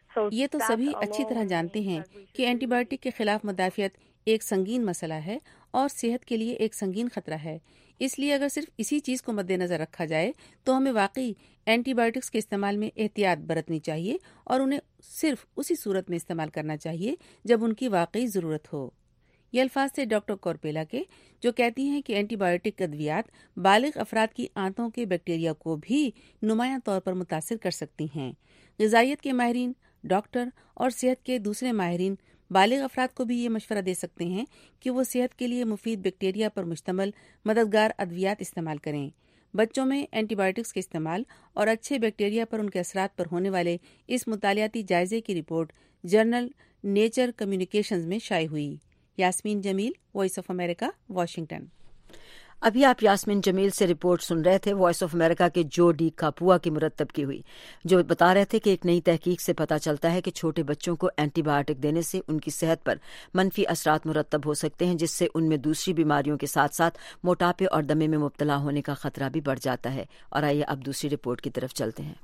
یہ تو سبھی اچھی طرح جانتے ہیں کہ اینٹی بائیوٹک کے خلاف مدافعت ایک سنگین مسئلہ ہے اور صحت کے لیے ایک سنگین خطرہ ہے. اس لیے اگر صرف اسی چیز کو مد نظر رکھا جائے تو ہمیں واقعی اینٹی بائیوٹکس کے استعمال میں احتیاط برتنی چاہیے اور انہیں صرف اسی صورت میں استعمال کرنا چاہیے جب ان کی واقعی ضرورت ہو. یہ الفاظ تھے ڈاکٹر کورپیلا کے، جو کہتی ہیں کہ اینٹی بائیوٹک ادویات بالغ افراد کی آنتوں کے بیکٹیریا کو بھی نمایاں طور پر متاثر کر سکتی ہیں. غذائیت کے ماہرین، ڈاکٹر اور صحت کے دوسرے ماہرین بالغ افراد کو بھی یہ مشورہ دے سکتے ہیں کہ وہ صحت کے لیے مفید بیکٹیریا پر مشتمل مددگار ادویات استعمال کریں. بچوں میں اینٹی بائیوٹکس کے استعمال اور اچھے بیکٹیریا پر ان کے اثرات پر ہونے والے اس مطالعاتی جائزے کی رپورٹ جرنل نیچر کمیونیکیشنز میں شائع ہوئی. Yasmeen Jamil, Voice of America, Washington. ابھی آپ یاسمین جمیل سے رپورٹ سن رہے تھے وائس آف امریکہ کے جو ڈی کاپوا کی مرتب کی ہوئی، جو بتا رہے تھے کہ ایک نئی تحقیق سے پتہ چلتا ہے کہ چھوٹے بچوں کو اینٹی بائیوٹک دینے سے ان کی صحت پر منفی اثرات مرتب ہو سکتے ہیں، جس سے ان میں دوسری بیماریوں کے ساتھ ساتھ موٹاپے اور دمے میں مبتلا ہونے کا خطرہ بھی بڑھ جاتا ہے. اور آئیے اب دوسری رپورٹ کی طرف چلتے ہیں.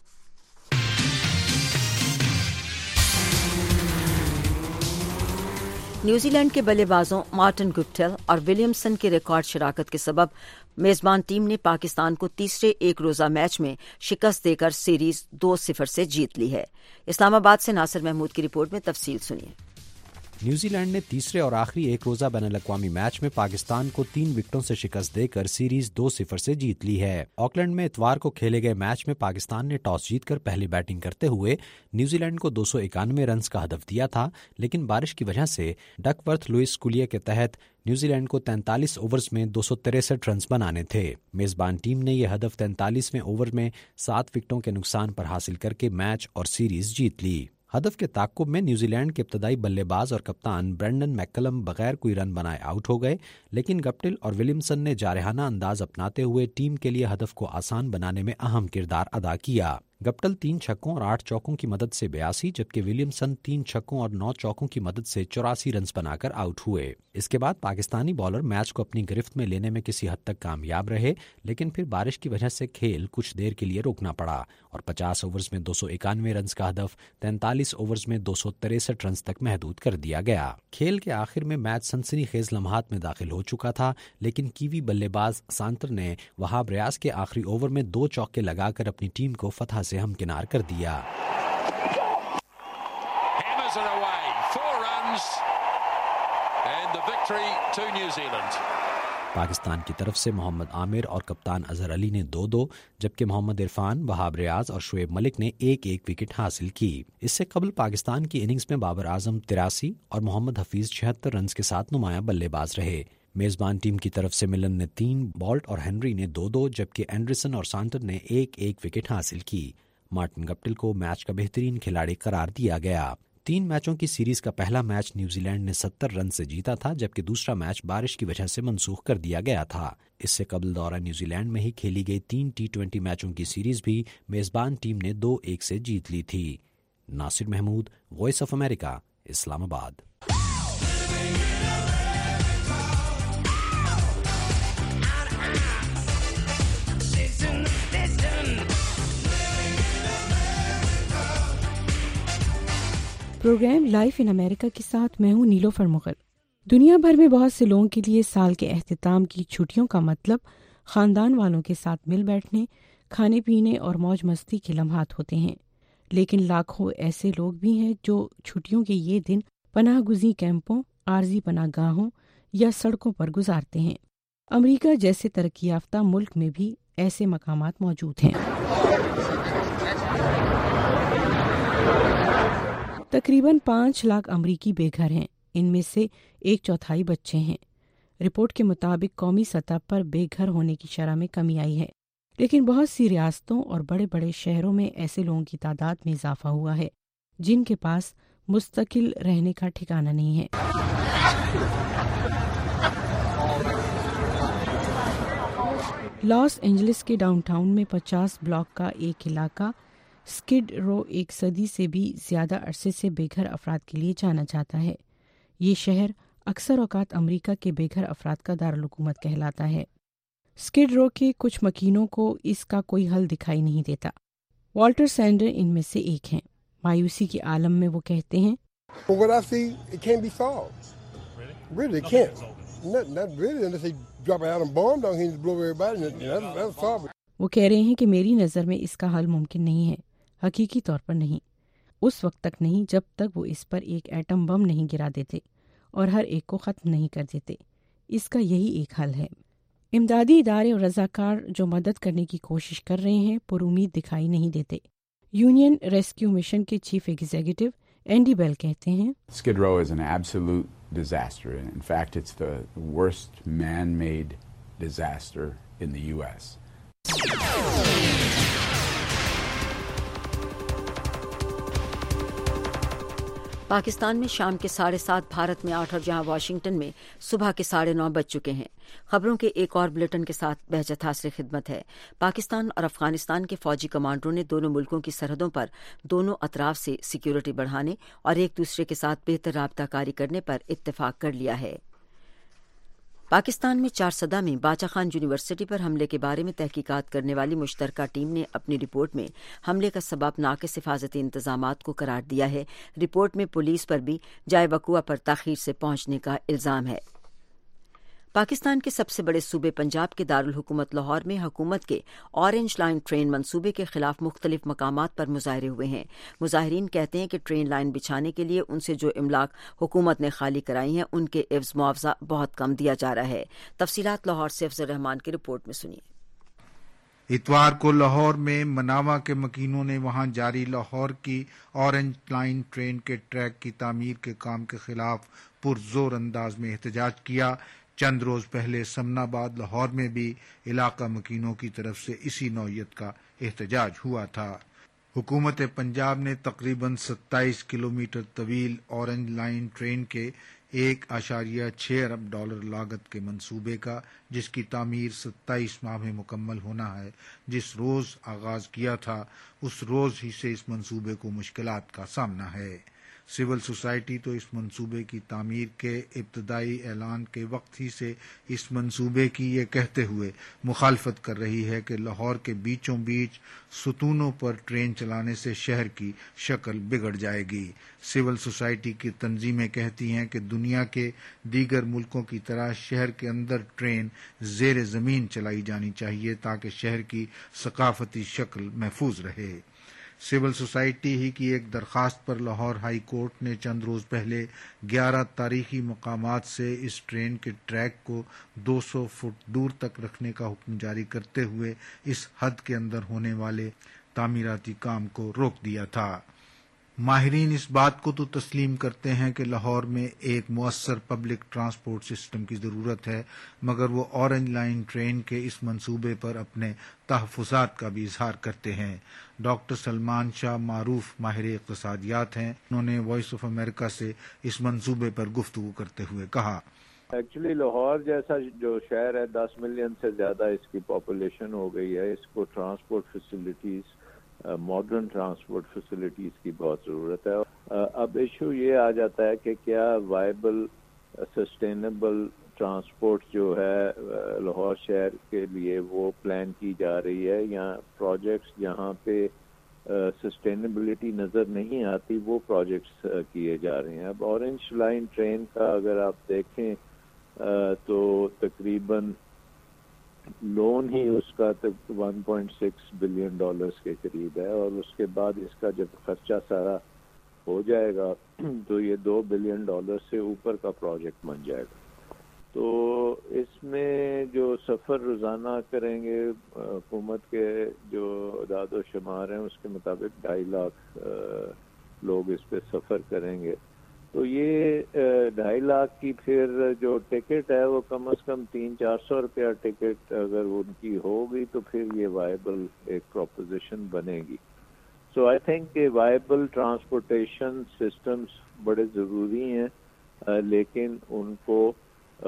نیوزی لینڈ کے بلے بازوں مارٹن گپٹل اور ولیمسن کے ریکارڈ شراکت کے سبب میزبان ٹیم نے پاکستان کو تیسرے ایک روزہ میچ میں شکست دے کر سیریز 2-0 سے جیت لی ہے. اسلام آباد سے ناصر محمود کی رپورٹ میں تفصیل سنیے. نیوزی لینڈ نے تیسرے اور آخری ایک روزہ بین الاقوامی میچ میں پاکستان کو 3 وکٹوں سے شکست دے کر سیریز 2-0 سے جیت لی ہے. آکلینڈ میں اتوار کو کھیلے گئے میچ میں پاکستان نے ٹاس جیت کر پہلی بیٹنگ کرتے ہوئے نیوزی لینڈ کو 291 رنز کا ہدف دیا تھا، لیکن بارش کی وجہ سے ڈک ورتھ لوئس کلیے کے تحت نیوزی لینڈ کو 43 اوورز میں 263 رنز بنانے تھے. میزبان ٹیم نے یہ ہدف 43ویں اوور میں 7 وکٹوں کے نقصان پر حاصل کر کے میچ اور سیریز جیت لی. ہدف کے تعاقب میں نیوزی لینڈ کے ابتدائی بلے باز اور کپتان برینڈن میکلم بغیر کوئی رن بنائے آؤٹ ہو گئے، لیکن گپٹل اور ولیمسن نے جارحانہ انداز اپناتے ہوئے ٹیم کے لیے ہدف کو آسان بنانے میں اہم کردار ادا کیا. گپٹل 3 چھکوں اور 8 چوکوں کی مدد سے 82 جبکہ ولیمسن 3 چھکوں اور 9 چوکوں کی مدد سے 84 رنز بنا کر آؤٹ ہوئے. اس کے بعد پاکستانی بالر میچ کو اپنی گرفت میں لینے میں کسی حد تک کامیاب رہے، لیکن پھر بارش کی وجہ سے کھیل کچھ دیر کے لیے روکنا پڑا اور 50 اوورز میں 291 رنز کا ہدف 43 اوورز میں 263 رنز تک محدود کر دیا گیا. کھیل کے آخر میں میچ سنسنی خیز لمحات میں داخل ہو چکا تھا، لیکن کیوی بلے باز سانتر نے وہاب ریاض کے آخری اوور میں 2 چوکے لگا کر اپنی ٹیم کو فتح سے ہمکنار کر دیا. پاکستان کی طرف سے محمد عامر اور کپتان اظہر علی نے 2-2 جبکہ محمد عرفان، وہاب ریاض اور شعیب ملک نے 1-1 وکٹ حاصل کی. اس سے قبل پاکستان کی اننگز میں بابر اعظم 83 اور محمد حفیظ 76 رنز کے ساتھ نمایاں بلے باز رہے. میزبان ٹیم کی طرف سے ملن نے 3، بالٹ اور ہنری نے 2-2 جبکہ اینڈرسن اور سانٹر نے 1-1 وکٹ حاصل کی. مارٹن گپٹل کو میچ کا بہترین کھلاڑی قرار دیا گیا. 3 میچوں کی سیریز کا پہلا میچ نیوزی لینڈ نے 70 رن سے جیتا تھا جبکہ دوسرا میچ بارش کی وجہ سے منسوخ کر دیا گیا تھا. اس سے قبل دورہ نیوزی لینڈ میں ہی کھیلی گئی 3 T20 میچوں کی سیریز بھی میزبان ٹیم نے 2-1 سے جیت لی تھی. Nasir Mahmood, Voice of America, Islamabad. Programme life ان امریکہ کے ساتھ میں ہوں نیلوفر مغل. دنیا بھر میں بہت سے لوگوں کے لیے سال کے اختتام کی چھٹیوں کا مطلب خاندان والوں کے ساتھ مل بیٹھنے، کھانے پینے اور موج مستی کے لمحات ہوتے ہیں. لیکن لاکھوں ایسے لوگ بھی ہیں جو چھٹیوں کے یہ دن پناہ گزین کیمپوں، عارضی پناہ گاہوں یا سڑکوں پر گزارتے ہیں. امریکہ جیسے ترقی یافتہ ملک میں بھی ایسے مقامات موجود ہیں. تقریباً 5 لاکھ امریکی بے گھر ہیں، ان میں سے 1/4 بچے ہیں. رپورٹ کے مطابق قومی سطح پر بے گھر ہونے کی شرح میں کمی آئی ہے، لیکن بہت سی ریاستوں اور بڑے بڑے شہروں میں ایسے لوگوں کی تعداد میں اضافہ ہوا ہے جن کے پاس مستقل رہنے کا ٹھکانہ نہیں ہے. لاس اینجلس کے ڈاؤن ٹاؤن میں 50 بلاک کا ایک علاقہ اسکڈ رو 1 صدی سے بھی زیادہ عرصے سے بے گھر افراد کے لیے جانا جاتا ہے. یہ شہر اکثر اوقات امریکہ کے بے گھر افراد کا دارالحکومت کہلاتا ہے. اسکڈ رو کے کچھ مکینوں کو اس کا کوئی حل دکھائی نہیں دیتا. والٹر سینڈر ان میں سے ایک ہیں. مایوسی کے عالم میں وہ کہتے ہیں What I see, it can't be solved. Really, it can't. Not really, unless they drop an atom bomb down here and blow everybody. That's solved. وہ کہہ رہے ہیں کہ میری نظر میں اس کا حل ممکن نہیں ہے، حقیقی طور پر نہیں، اس وقت تک نہیں جب تک وہ اس پر ایک ایٹم بم نہیں گرا دیتے اور ہر ایک کو ختم نہیں کر دیتے۔ اس کا یہی ایک حل ہے۔ امدادی ادارے اور رضاکار جو مدد کرنے کی کوشش کر رہے ہیں پر امید دکھائی نہیں دیتے۔ یونین ریسکیو مشن کے چیف ایگزیکٹو اینڈی بیل کہتے ہیں Skid Row is an absolute disaster. In fact, it's the worst man-made disaster in the U.S. Pakistan میں شام کے 7:30 بھارت میں 8 اور جہاں واشنگٹن میں صبح کے 9:30 بج چکے ہیں۔ خبروں کے ایک اور بلیٹن کے ساتھ بہجت حاصل خدمت ہے۔ پاکستان اور افغانستان کے فوجی کمانڈروں نے دونوں ملکوں کی سرحدوں پر دونوں اطراف سے سیکیورٹی بڑھانے اور ایک دوسرے کے ساتھ بہتر رابطہ کاری کرنے پر اتفاق کر لیا ہے۔ پاکستان میں 4 میں باچا خان یونیورسٹی پر حملے کے بارے میں تحقیقات کرنے والی مشترکہ ٹیم نے اپنی رپورٹ میں حملے کا سبب ناقص حفاظتی انتظامات کو قرار دیا ہے۔ رپورٹ میں پولیس پر بھی جائے وقوع پر تاخیر سے پہنچنے کا الزام ہے۔ پاکستان کے سب سے بڑے صوبے پنجاب کے دارالحکومت لاہور میں حکومت کے اورنج لائن ٹرین منصوبے کے خلاف مختلف مقامات پر مظاہرے ہوئے ہیں۔ مظاہرین کہتے ہیں کہ ٹرین لائن بچھانے کے لیے ان سے جو املاک حکومت نے خالی کرائی ہیں ان کے عوض معاوضہ بہت کم دیا جا رہا ہے۔ تفصیلات لاہور سے افضل الرحمان کی رپورٹ میں سنیے۔ اتوار کو لاہور میں مناوا کے مکینوں نے وہاں جاری لاہور کی اورنج لائن ٹرین کے ٹریک کی تعمیر کے کام کے خلاف پرزور انداز میں احتجاج کیا۔ چند روز پہلے سمن آباد لاہور میں بھی علاقہ مکینوں کی طرف سے اسی نوعیت کا احتجاج ہوا تھا۔ حکومت پنجاب نے تقریباً 27 کلومیٹر طویل اورنج لائن ٹرین کے $1.6 ارب لاگت کے منصوبے کا، جس کی تعمیر 27 ماہ میں مکمل ہونا ہے، جس روز آغاز کیا تھا اس روز ہی سے اس منصوبے کو مشکلات کا سامنا ہے۔ سول سوسائٹی تو اس منصوبے کی تعمیر کے ابتدائی اعلان کے وقت ہی سے اس منصوبے کی یہ کہتے ہوئے مخالفت کر رہی ہے کہ لاہور کے بیچوں بیچ ستونوں پر ٹرین چلانے سے شہر کی شکل بگڑ جائے گی۔ سول سوسائٹی کی تنظیمیں کہتی ہیں کہ دنیا کے دیگر ملکوں کی طرح شہر کے اندر ٹرین زیر زمین چلائی جانی چاہیے تاکہ شہر کی ثقافتی شکل محفوظ رہے۔ سول سوسائٹی ہی کی ایک درخواست پر لاہور ہائی کورٹ نے چند روز پہلے 11 تاریخی مقامات سے اس ٹرین کے ٹریک کو 200 فٹ دور تک رکھنے کا حکم جاری کرتے ہوئے اس حد کے اندر ہونے والے تعمیراتی کام کو روک دیا تھا۔ ماہرین اس بات کو تو تسلیم کرتے ہیں کہ لاہور میں ایک مؤثر پبلک ٹرانسپورٹ سسٹم کی ضرورت ہے، مگر وہ اورنج لائن ٹرین کے اس منصوبے پر اپنے تحفظات کا بھی اظہار کرتے ہیں۔ ڈاکٹر سلمان شاہ معروف ماہر اقتصادیات ہیں، انہوں نے وائس آف امریکہ سے اس منصوبے پر گفتگو کرتے ہوئے کہا، ایکچولی لاہور جیسا جو شہر ہے 10 ملین سے زیادہ اس کی پاپولیشن ہو گئی ہے، اس کو transport facilities modern transport facilities کی بہت ضرورت ہے۔ اب ایشو یہ آ جاتا ہے کہ کیا وائبل سسٹینیبل ٹرانسپورٹ جو ہے لاہور شہر کے لیے وہ پلان کی جا رہی ہے، یا پروجیکٹس جہاں پہ سسٹینیبلٹی نظر نہیں آتی وہ پروجیکٹس کیے جا رہے ہیں۔ اب اورنج لائن ٹرین کا اگر آپ دیکھیں تو تقریباً لون ہی اس کا 1.6 بلین ڈالرز کے قریب ہے، اور اس کے بعد اس کا جب خرچہ سارا ہو جائے گا تو یہ $2 بلین سے اوپر کا پروجیکٹ بن جائے گا۔ تو اس میں جو سفر روزانہ کریں گے حکومت کے جو اعداد و شمار ہیں اس کے مطابق 2.5 لاکھ لوگ اس پہ سفر کریں گے، تو یہ 2.5 لاکھ کی پھر جو ٹکٹ ہے وہ کم از کم 300-400 روپیہ ٹکٹ اگر ان کی ہوگی تو پھر یہ وائبل ایک پروپوزیشن بنے گی۔ سو آئی تھنک کہ وائبل ٹرانسپورٹیشن سسٹمز بڑے ضروری ہیں، لیکن ان کو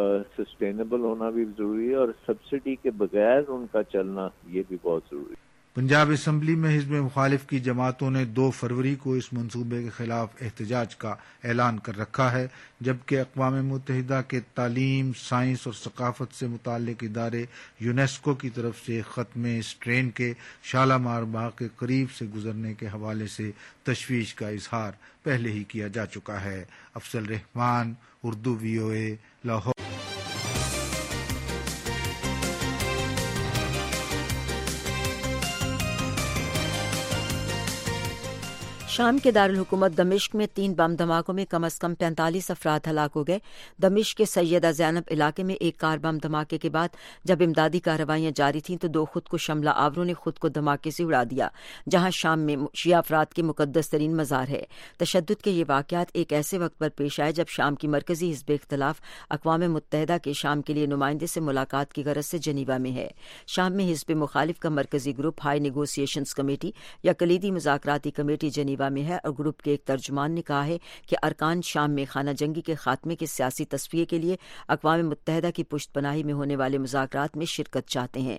سسٹینیبل ہونا بھی ضروری ہے، اور سبسڈی کے بغیر ان کا چلنا یہ بھی بہت ضروری ہے۔ پنجاب اسمبلی میں حزب مخالف کی جماعتوں نے 2 فروری کو اس منصوبے کے خلاف احتجاج کا اعلان کر رکھا ہے، جبکہ اقوام متحدہ کے تعلیم، سائنس اور ثقافت سے متعلق ادارے یونیسکو کی طرف سے ختم اس ٹرین کے شالامار باغ کے قریب سے گزرنے کے حوالے سے تشویش کا اظہار پہلے ہی کیا جا چکا ہے۔ افضل رحمان، اردو VOA، لاہور۔ شام کے دارالحکومت دمشق میں 3 بم دھماکوں میں کم از کم 45 افراد ہلاک ہو گئے۔ دمشق کے سیدہ زینب علاقے میں ایک کار بم دھماکے کے بعد جب امدادی کارروائیاں جاری تھیں تو 2 خود کش حملہ آوروں نے خود کو دھماکے سے اڑا دیا، جہاں شام میں شیعہ افراد کے مقدس ترین مزار ہے۔ تشدد کے یہ واقعات ایک ایسے وقت پر پیش آئے جب شام کی مرکزی حزب اختلاف اقوام متحدہ کے شام کے لیے نمائندے سے ملاقات کی غرض سے جنیوا میں ہے۔ شام میں حزب مخالف کا مرکزی گروپ ہائی نیگوسیشنز کمیٹی یا کلیدی مذاکراتی کمیٹی جنیوا میں ہے، اور گروپ کے ایک ترجمان نے کہا ہے کہ ارکان شام میں خانہ جنگی کے خاتمے کے سیاسی تصفیے کے لیے اقوام متحدہ کی پشت پناہی میں ہونے والے مذاکرات میں شرکت چاہتے ہیں۔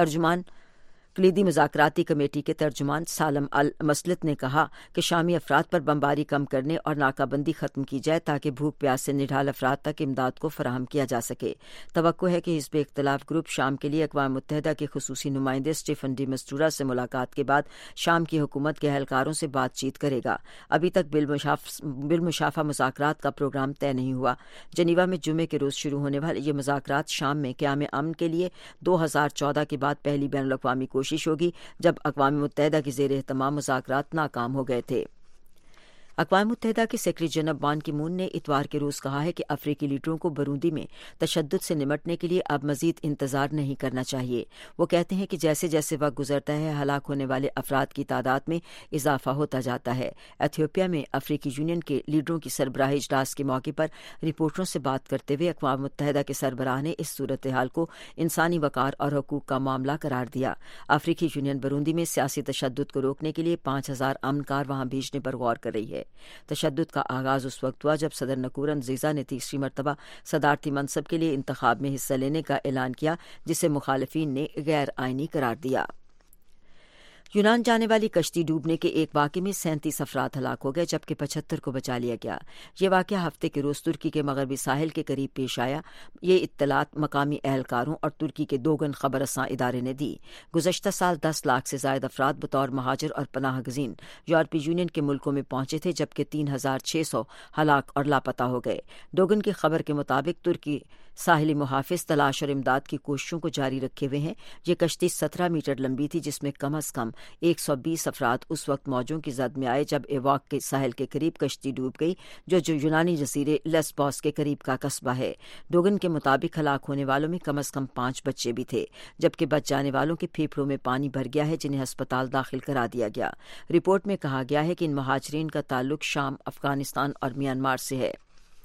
کلیدی مذاکراتی کمیٹی کے ترجمان سالم المسلط نے کہا کہ شامی افراد پر بمباری کم کرنے اور ناکہ بندی ختم کی جائے تاکہ بھوک پیاس سے نڈھال افراد تک امداد کو فراہم کیا جا سکے۔ توقع ہے کہ حزب اختلاف گروپ شام کے لیے اقوام متحدہ کے خصوصی نمائندے اسٹیفن ڈی مسٹورا سے ملاقات کے بعد شام کی حکومت کے اہلکاروں سے بات چیت کرے گا۔ ابھی تک بالمشافہ مذاکرات کا پروگرام طے نہیں ہوا۔ جنیوا میں جمعے کے روز شروع ہونے والے یہ مذاکرات شام میں قیام امن کے لیے 2014 کے بعد پہلی بین الاقوامی کوشش ہوگی جب اقوام متحدہ کی زیر اہتمام مذاکرات ناکام ہو گئے تھے۔ اقوام متحدہ کے سیکرٹری جنرل بان کی مون نے اتوار کے روز کہا ہے کہ افریقی لیڈروں کو برونڈی میں تشدد سے نمٹنے کے لیے اب مزید انتظار نہیں کرنا چاہیے۔ وہ کہتے ہیں کہ جیسے جیسے وقت گزرتا ہے ہلاک ہونے والے افراد کی تعداد میں اضافہ ہوتا جاتا ہے۔ ایتھیوپیا میں افریقی یونین کے لیڈروں کی سربراہی اجلاس کے موقع پر رپورٹروں سے بات کرتے ہوئے اقوام متحدہ کے سربراہ نے اس صورتحال کو انسانی وقار اور حقوق کا معاملہ قرار دیا۔ افریقی یونین برونڈی میں سیاسی تشدد کو روکنے کے لیے 5000 امن کار وہاں بھیجنے پر غور کر رہی ہے۔ تشدد کا آغاز اس وقت ہوا جب صدر نکورنزیزا نے تیسری مرتبہ صدارتی منصب کے لیے انتخاب میں حصہ لینے کا اعلان کیا، جسے مخالفین نے غیر آئینی قرار دیا۔ یونان جانے والی کشتی ڈوبنے کے ایک واقعے میں 37 افراد ہلاک ہو گئے جبکہ 75 کو بچا لیا گیا۔ یہ واقعہ ہفتے کے روز ترکی کے مغربی ساحل کے قریب پیش آیا۔ یہ اطلاعات مقامی اہلکاروں اور ترکی کے 2 خبر رساں ادارے نے دی۔ گزشتہ سال 10 لاکھ سے زائد افراد بطور مہاجر اور پناہ گزین یورپی یونین کے ملکوں میں پہنچے تھے، جبکہ 3600 ہلاک اور لاپتہ ہو گئے۔ ڈوگن کی خبر کے مطابق ترکی ساحلی محافظ تلاش اور امداد کی کوششوں کو جاری رکھے ہوئے ہیں۔ یہ کشتی 17 میٹر لمبی تھی، جس میں کم از کم 120 افراد اس وقت موجوں کی زد میں آئے جب ایواک کے ساحل کے قریب کشتی ڈوب گئی، جو یونانی جزیرے لیسبوس کے قریب کا قصبہ ہے۔ ڈوگن کے مطابق ہلاک ہونے والوں میں کم از کم 5 بچے بھی تھے، جبکہ بچ جانے والوں کے پھیپھڑوں میں پانی بھر گیا ہے، جنہیں ہسپتال داخل کرا دیا گیا۔ رپورٹ میں کہا گیا ہے کہ ان مہاجرین کا تعلق شام، افغانستان اور میانمار سے ہے۔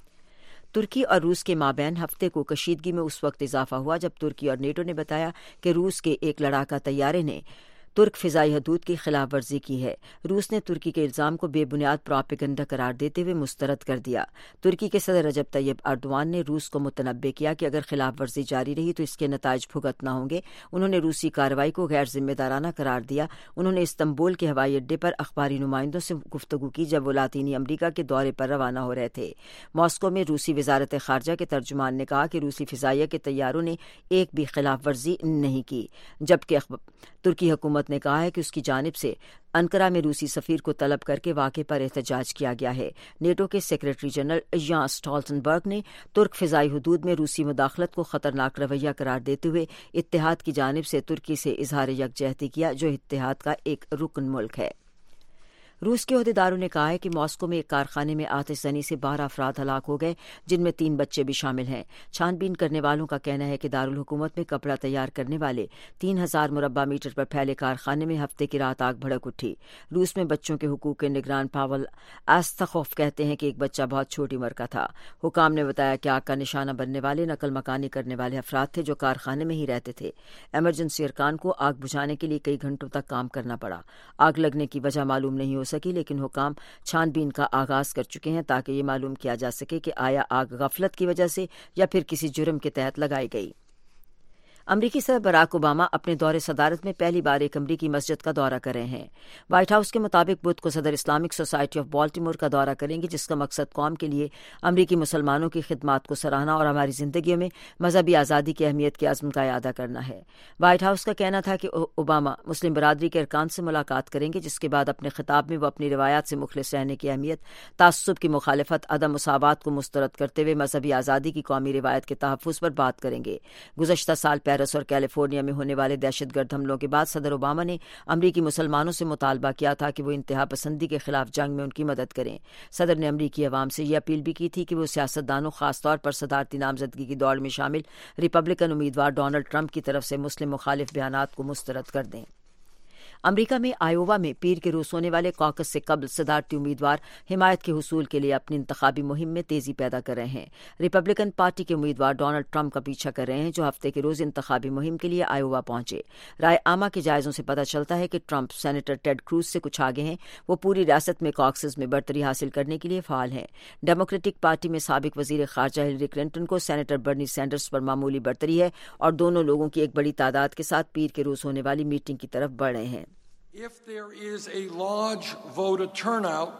ترکی اور روس کے مابین ہفتے کو کشیدگی میں اس وقت اضافہ ہوا جب ترکی اور نیٹو نے بتایا کہ روس کے ایک لڑاکا طیارے نے ترک فضائی حدود کی خلاف ورزی کی ہے۔ روس نے ترکی کے الزام کو بے بنیاد پروپیگنڈا قرار دیتے ہوئے مسترد کر دیا۔ ترکی کے صدر رجب طیب ایردوان نے روس کو متنبہ کیا کہ اگر خلاف ورزی جاری رہی تو اس کے نتائج بھگتنا ہوں گے۔ انہوں نے روسی کارروائی کو غیر ذمہ دارانہ قرار دیا۔ انہوں نے استنبول کے ہوائی اڈے پر اخباری نمائندوں سے گفتگو کی جب وہ لاطینی امریکہ کے دورے پر روانہ ہو رہے تھے۔ ماسکو میں روسی وزارت خارجہ کے ترجمان نے کہا کہ روسی فضائیہ کے طیاروں نے ایک بھی خلاف ورزی نہیں کی، جبکہ ترکی حکومت نے کہا ہے کہ اس کی جانب سے انقرہ میں روسی سفیر کو طلب کر کے واقعے پر احتجاج کیا گیا ہے۔ نیٹو کے سیکرٹری جنرل یانس اسٹالٹنبرگ نے ترک فضائی حدود میں روسی مداخلت کو خطرناک رویہ قرار دیتے ہوئے اتحاد کی جانب سے ترکی سے اظہار یکجہتی کیا، جو اتحاد کا ایک رکن ملک ہے۔ روس کے عہدیداروں نے کہا ہے کہ ماسکو میں ایک کارخانے میں آتش زنی سے 12 افراد ہلاک ہو گئے، جن میں 3 بچے بھی شامل ہیں۔ چھان بین کرنے والوں کا کہنا ہے کہ دارالحکومت میں کپڑا تیار کرنے والے 3000 مربع میٹر پر پھیلے کارخانے میں ہفتے کی رات آگ بھڑک اٹھی۔ روس میں بچوں کے حقوق کے نگران پاول آستخوف کہتے ہیں کہ ایک بچہ بہت چھوٹی عمر کا تھا۔ حکام نے بتایا کہ آگ کا نشانہ بننے والے نقل مکانی کرنے والے افراد تھے جو کارخانے میں ہی رہتے تھے۔ ایمرجنسی ارکان کو آگ بجھانے کے لیے کئی گھنٹوں تک کام کرنا پڑا۔ آگ لگنے کی وجہ معلوم نہیں ہو سکی، لیکن حکام چھان بین کا آغاز کر چکے ہیں تاکہ یہ معلوم کیا جا سکے کہ آیا آگ غفلت کی وجہ سے یا پھر کسی جرم کے تحت لگائی گئی۔ امریکی صدر براک اوباما اپنے دور صدارت میں پہلی بار ایک امریکی مسجد کا دورہ کر رہے ہیں۔ وائٹ ہاؤس کے مطابق بدھ کو صدر اسلامک سوسائٹی آف بالٹیمور کا دورہ کریں گے، جس کا مقصد قوم کے لیے امریکی مسلمانوں کی خدمات کو سراہنا اور ہماری زندگیوں میں مذہبی آزادی کی اہمیت کے عزم کا اعادہ کرنا ہے۔ وائٹ ہاؤس کا کہنا تھا کہ اوباما مسلم برادری کے ارکان سے ملاقات کریں گے، جس کے بعد اپنے خطاب میں وہ اپنی روایات سے مخلص رہنے کی اہمیت، تعصب کی مخالفت، عدم مساوات کو مسترد کرتے ہوئے مذہبی آزادی کی قومی روایت کے تحفظ پر بات کریں گے۔ گزشتہ سال پیرس اور کیلیفورنیا میں ہونے والے دہشت گرد حملوں کے بعد صدر اوباما نے امریکی مسلمانوں سے مطالبہ کیا تھا کہ وہ انتہا پسندی کے خلاف جنگ میں ان کی مدد کریں۔ صدر نے امریکی عوام سے یہ اپیل بھی کی تھی کہ وہ سیاستدانوں، خاص طور پر صدارتی نامزدگی کی دوڑ میں شامل ریپبلکن امیدوار ڈونلڈ ٹرمپ کی طرف سے مسلم مخالف بیانات کو مسترد کر دیں۔ امریکہ میں آئیووا میں پیر کے روز ہونے والے کاکس سے قبل صدارتی امیدوار حمایت کے حصول کے لیے اپنی انتخابی مہم میں تیزی پیدا کر رہے ہیں۔ ریپبلکن پارٹی کے امیدوار ڈونلڈ ٹرمپ کا پیچھا کر رہے ہیں، جو ہفتے کے روز انتخابی مہم کے لیے آئیووا پہنچے۔ رائے عامہ کے جائزوں سے پتہ چلتا ہے کہ ٹرمپ سینیٹر ٹیڈ کروز سے کچھ آگے ہیں۔ وہ پوری ریاست میں کاکسز میں برتری حاصل کرنے کے لیے فعال ہیں۔ ڈیموکریٹک پارٹی میں سابق وزیر خارجہ ہلری کلنٹن کو سینیٹر برنی سینڈرز پر معمولی برتری ہے، اور دونوں لوگوں کی ایک بڑی تعداد کے ساتھ پیر کے روز ہونے والی میٹنگ کی طرف بڑھ رہے ہیں۔ If there is a large voter turnout,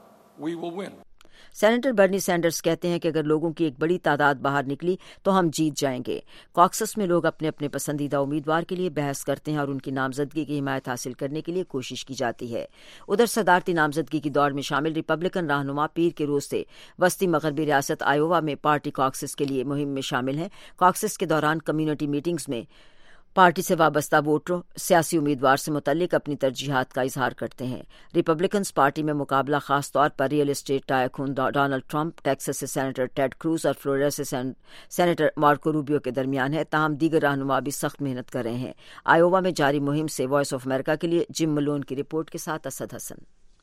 we will win. Senator Bernie Sanders کہتے ہیں کہ اگر لوگوں کی ایک بڑی تعداد باہر نکلی تو ہم جیت جائیں گے۔ کاکسس میں لوگ اپنے اپنے پسندیدہ امیدوار کے لیے بحث کرتے ہیں اور ان کی نامزدگی کی حمایت حاصل کرنے کے لیے کوشش کی جاتی ہے۔ ادھر صدارتی نامزدگی کی دوڑ میں شامل ریپبلکن رہنما پیر کے روز سے وسطی مغربی ریاست آئیووا میں پارٹی کاکسس کے لیے مہم میں شامل ہیں۔ کاکسس کے دوران کمیونٹی میٹنگز میں پارٹی سے وابستہ ووٹروں سیاسی امیدوار سے متعلق اپنی ترجیحات کا اظہار کرتے ہیں۔ ریپبلکنز پارٹی میں مقابلہ خاص طور پر real estate tycoon Donald Trump, Texas سے سینیٹر ٹیڈ کروز اور فلوریڈا سے سینیٹر مارکو روبیو کے درمیان ہے، تاہم دیگر رہنما بھی سخت محنت کر رہے ہیں۔ آئیووا میں جاری مہم سے وائس آف امریکہ کے لیے جم ملون کی رپورٹ کے ساتھ اسد حسن۔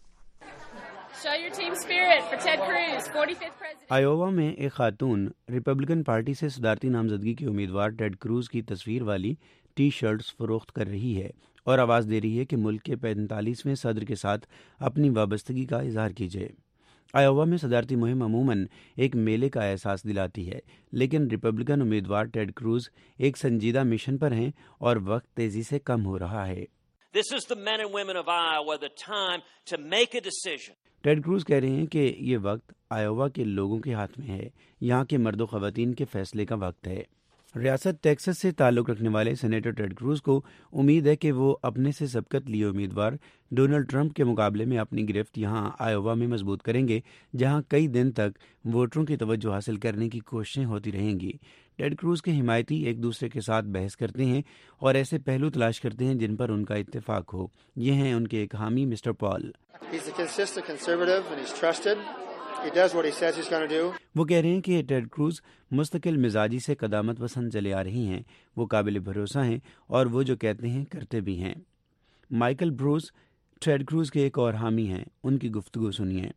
آئیووا میں ایک خاتون ریپبلکن پارٹی سے صدارتی نامزدگی کے امیدوار ٹیڈ کروز کی تصویر والی ٹی شرٹس فروخت کر رہی ہے اور آواز دے رہی ہے کہ ملک کے 45ویں صدر کے ساتھ اپنی وابستگی کا اظہار کیجیے۔ آئیووا میں صدارتی مہم عموماً ایک میلے کا احساس دلاتی ہے، لیکن ریپبلکن امیدوار ٹیڈ کروز ایک سنجیدہ مشن پر ہیں اور وقت تیزی سے کم ہو رہا ہے۔ ٹیڈ کروز کہہ رہے ہیں کہ یہ وقت آئیووا کے لوگوں کے ہاتھ میں ہے، یہاں کے مرد و خواتین کے فیصلے کا وقت ہے۔ ریاست ٹیکسس سے تعلق رکھنے والے سینیٹر ٹیڈ کروز کو امید ہے کہ وہ اپنے سے سبقت لیے امیدوار ڈونلڈ ٹرمپ کے مقابلے میں اپنی گرفت یہاں آئیووا میں مضبوط کریں گے، جہاں کئی دن تک ووٹروں کی توجہ حاصل کرنے کی کوششیں ہوتی رہیں گی۔ ٹیڈ کروز کے حمایتی ایک دوسرے کے ساتھ بحث کرتے ہیں اور ایسے پہلو تلاش کرتے ہیں جن پر ان کا اتفاق ہو۔ یہ ہیں ان کے ایک حامی مسٹر پال۔ وہ کہہ رہے ہیں کہ ٹیڈ کروز مستقل مزاجی سے قدامت پسند چلے آ رہی ہیں، وہ قابل بھروسہ ہیں اور وہ جو کہتے ہیں کرتے بھی ہیں۔ مائیکل بروس ٹیڈ کروز کے ایک اور حامی ہیں، ان کی گفتگو سنیے۔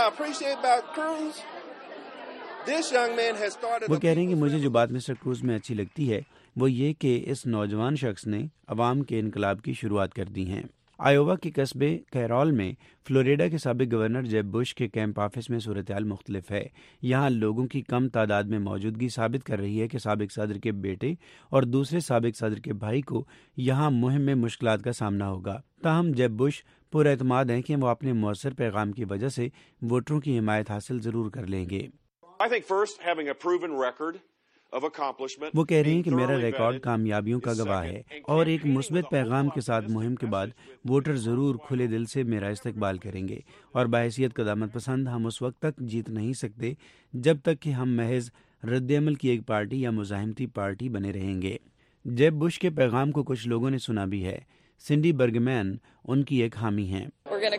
وہ کہہ رہے ہیں کہ مجھے جو بات مسٹر کروز میں اچھی لگتی ہے وہ یہ کہ اس نوجوان شخص نے عوام کے انقلاب کی شروعات کر دی ہیں۔ آئیووا کے قصبے کیرول میں فلوریڈا کے سابق گورنر جیب بش کے کیمپ آفس میں صورتحال مختلف ہے۔ یہاں لوگوں کی کم تعداد میں موجودگی ثابت کر رہی ہے کہ سابق صدر کے بیٹے اور دوسرے سابق صدر کے بھائی کو یہاں مہم میں مشکلات کا سامنا ہوگا، تاہم جیب بش پر اعتماد ہیں کہ وہ اپنے مؤثر پیغام کی وجہ سے ووٹروں کی حمایت حاصل ضرور کر لیں گے۔ وہ کہہ رہے ہیں کہ میرا ریکارڈ کامیابیوں کا گواہ ہے اور ایک مثبت پیغام کے ساتھ مہم کے بعد ووٹر ضرور کھلے دل سے میرا استقبال کریں گے، اور بحیثیت قدامت پسند ہم اس وقت تک جیت نہیں سکتے جب تک کہ ہم محض رد عمل کی ایک پارٹی یا مزاحمتی پارٹی بنے رہیں گے۔ جیب بش کے پیغام کو کچھ لوگوں نے سنا بھی ہے۔ سنڈی برگمین ان کی ایک حامی ہیں۔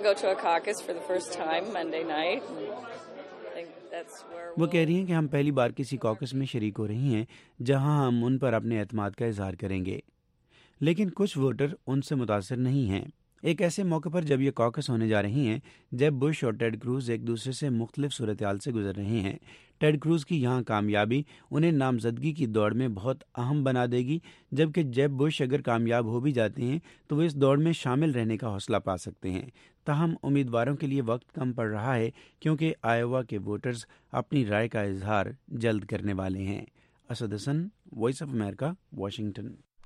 وہ کہہ رہی ہیں کہ ہم پہلی بار کسی کاکس میں شریک ہو رہی ہیں جہاں ہم ان پر اپنے اعتماد کا اظہار کریں گے، لیکن کچھ ووٹر ان سے متاثر نہیں ہیں۔ ایک ایسے موقع پر جب یہ کاکس ہونے جا رہی ہیں جب بش اور ٹیڈ کروز ایک دوسرے سے مختلف صورتحال سے گزر رہے ہیں، ٹیڈ کروز کی یہاں کامیابی انہیں نامزدگی کی دوڑ میں بہت اہم بنا دے گی، جبکہ جیب بش اگر کامیاب ہو بھی جاتے ہیں تو وہ اس دوڑ میں شامل رہنے کا حوصلہ پا سکتے ہیں۔ تاہم امیدواروں کے لیے وقت کم پڑ رہا ہے کیونکہ آئیووا کے ووٹرز اپنی رائے کا اظہار جلد کرنے والے ہیں۔ Asad Hasan, Voice of America, Washington.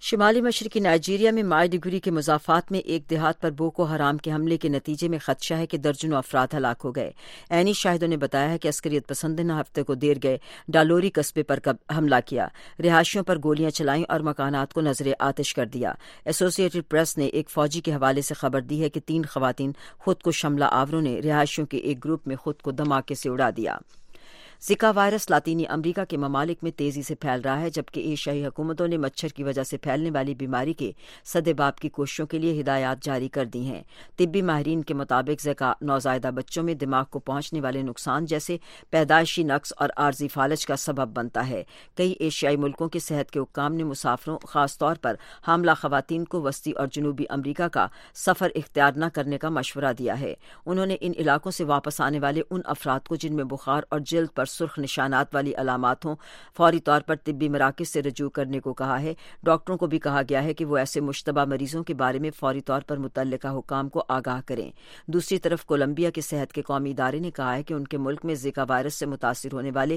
شمالی مشرقی نائجیریا میں مائیڈوگری کے مضافات میں ایک دیہات پر بوکو حرام کے حملے کے نتیجے میں خدشہ ہے کہ درجنوں افراد ہلاک ہو گئے۔ عینی شاہدوں نے بتایا ہے کہ عسکریت پسندوں نے ہفتے کو دیر گئے ڈالوری قصبے پر حملہ کیا، رہائشیوں پر گولیاں چلائیں اور مکانات کو نذر آتش کر دیا۔ ایسوسی ایٹڈ پریس نے ایک فوجی کے حوالے سے خبر دی ہے کہ 3 خواتین خود کو حملہ آوروں نے رہائشیوں کے ایک گروپ میں خود کو دھماکے سے اڑا دیا۔ زکا وائرس لاطینی امریکا کے ممالک میں تیزی سے پھیل رہا ہے، جبکہ ایشیائی حکومتوں نے مچھر کی وجہ سے پھیلنے والی بیماری کے سدباب کی کوششوں کے لیے ہدایات جاری کر دی ہیں۔ طبی ماہرین کے مطابق زکا نوزائیدہ بچوں میں دماغ کو پہنچنے والے نقصان جیسے پیدائشی نقص اور عارضی فالج کا سبب بنتا ہے۔ کئی ایشیائی ملکوں کے صحت کے حکام نے مسافروں، خاص طور پر حاملہ خواتین کو وسطی اور جنوبی امریکا کا سفر اختیار نہ کرنے کا مشورہ دیا ہے۔ انہوں نے ان علاقوں سے واپس آنے والے ان افراد کو جن میں بخار اور جلد پر سرخ نشانات والی علامات ہوں فوری طور پر طبی مراکز سے رجوع کرنے کو کہا ہے۔ ڈاکٹروں کو بھی کہا گیا ہے کہ وہ ایسے مشتبہ مریضوں کے بارے میں فوری طور پر متعلقہ حکام کو آگاہ کریں۔ دوسری طرف کولمبیا کے صحت کے قومی ادارے نے کہا ہے کہ ان کے ملک میں زکا وائرس سے متاثر ہونے والے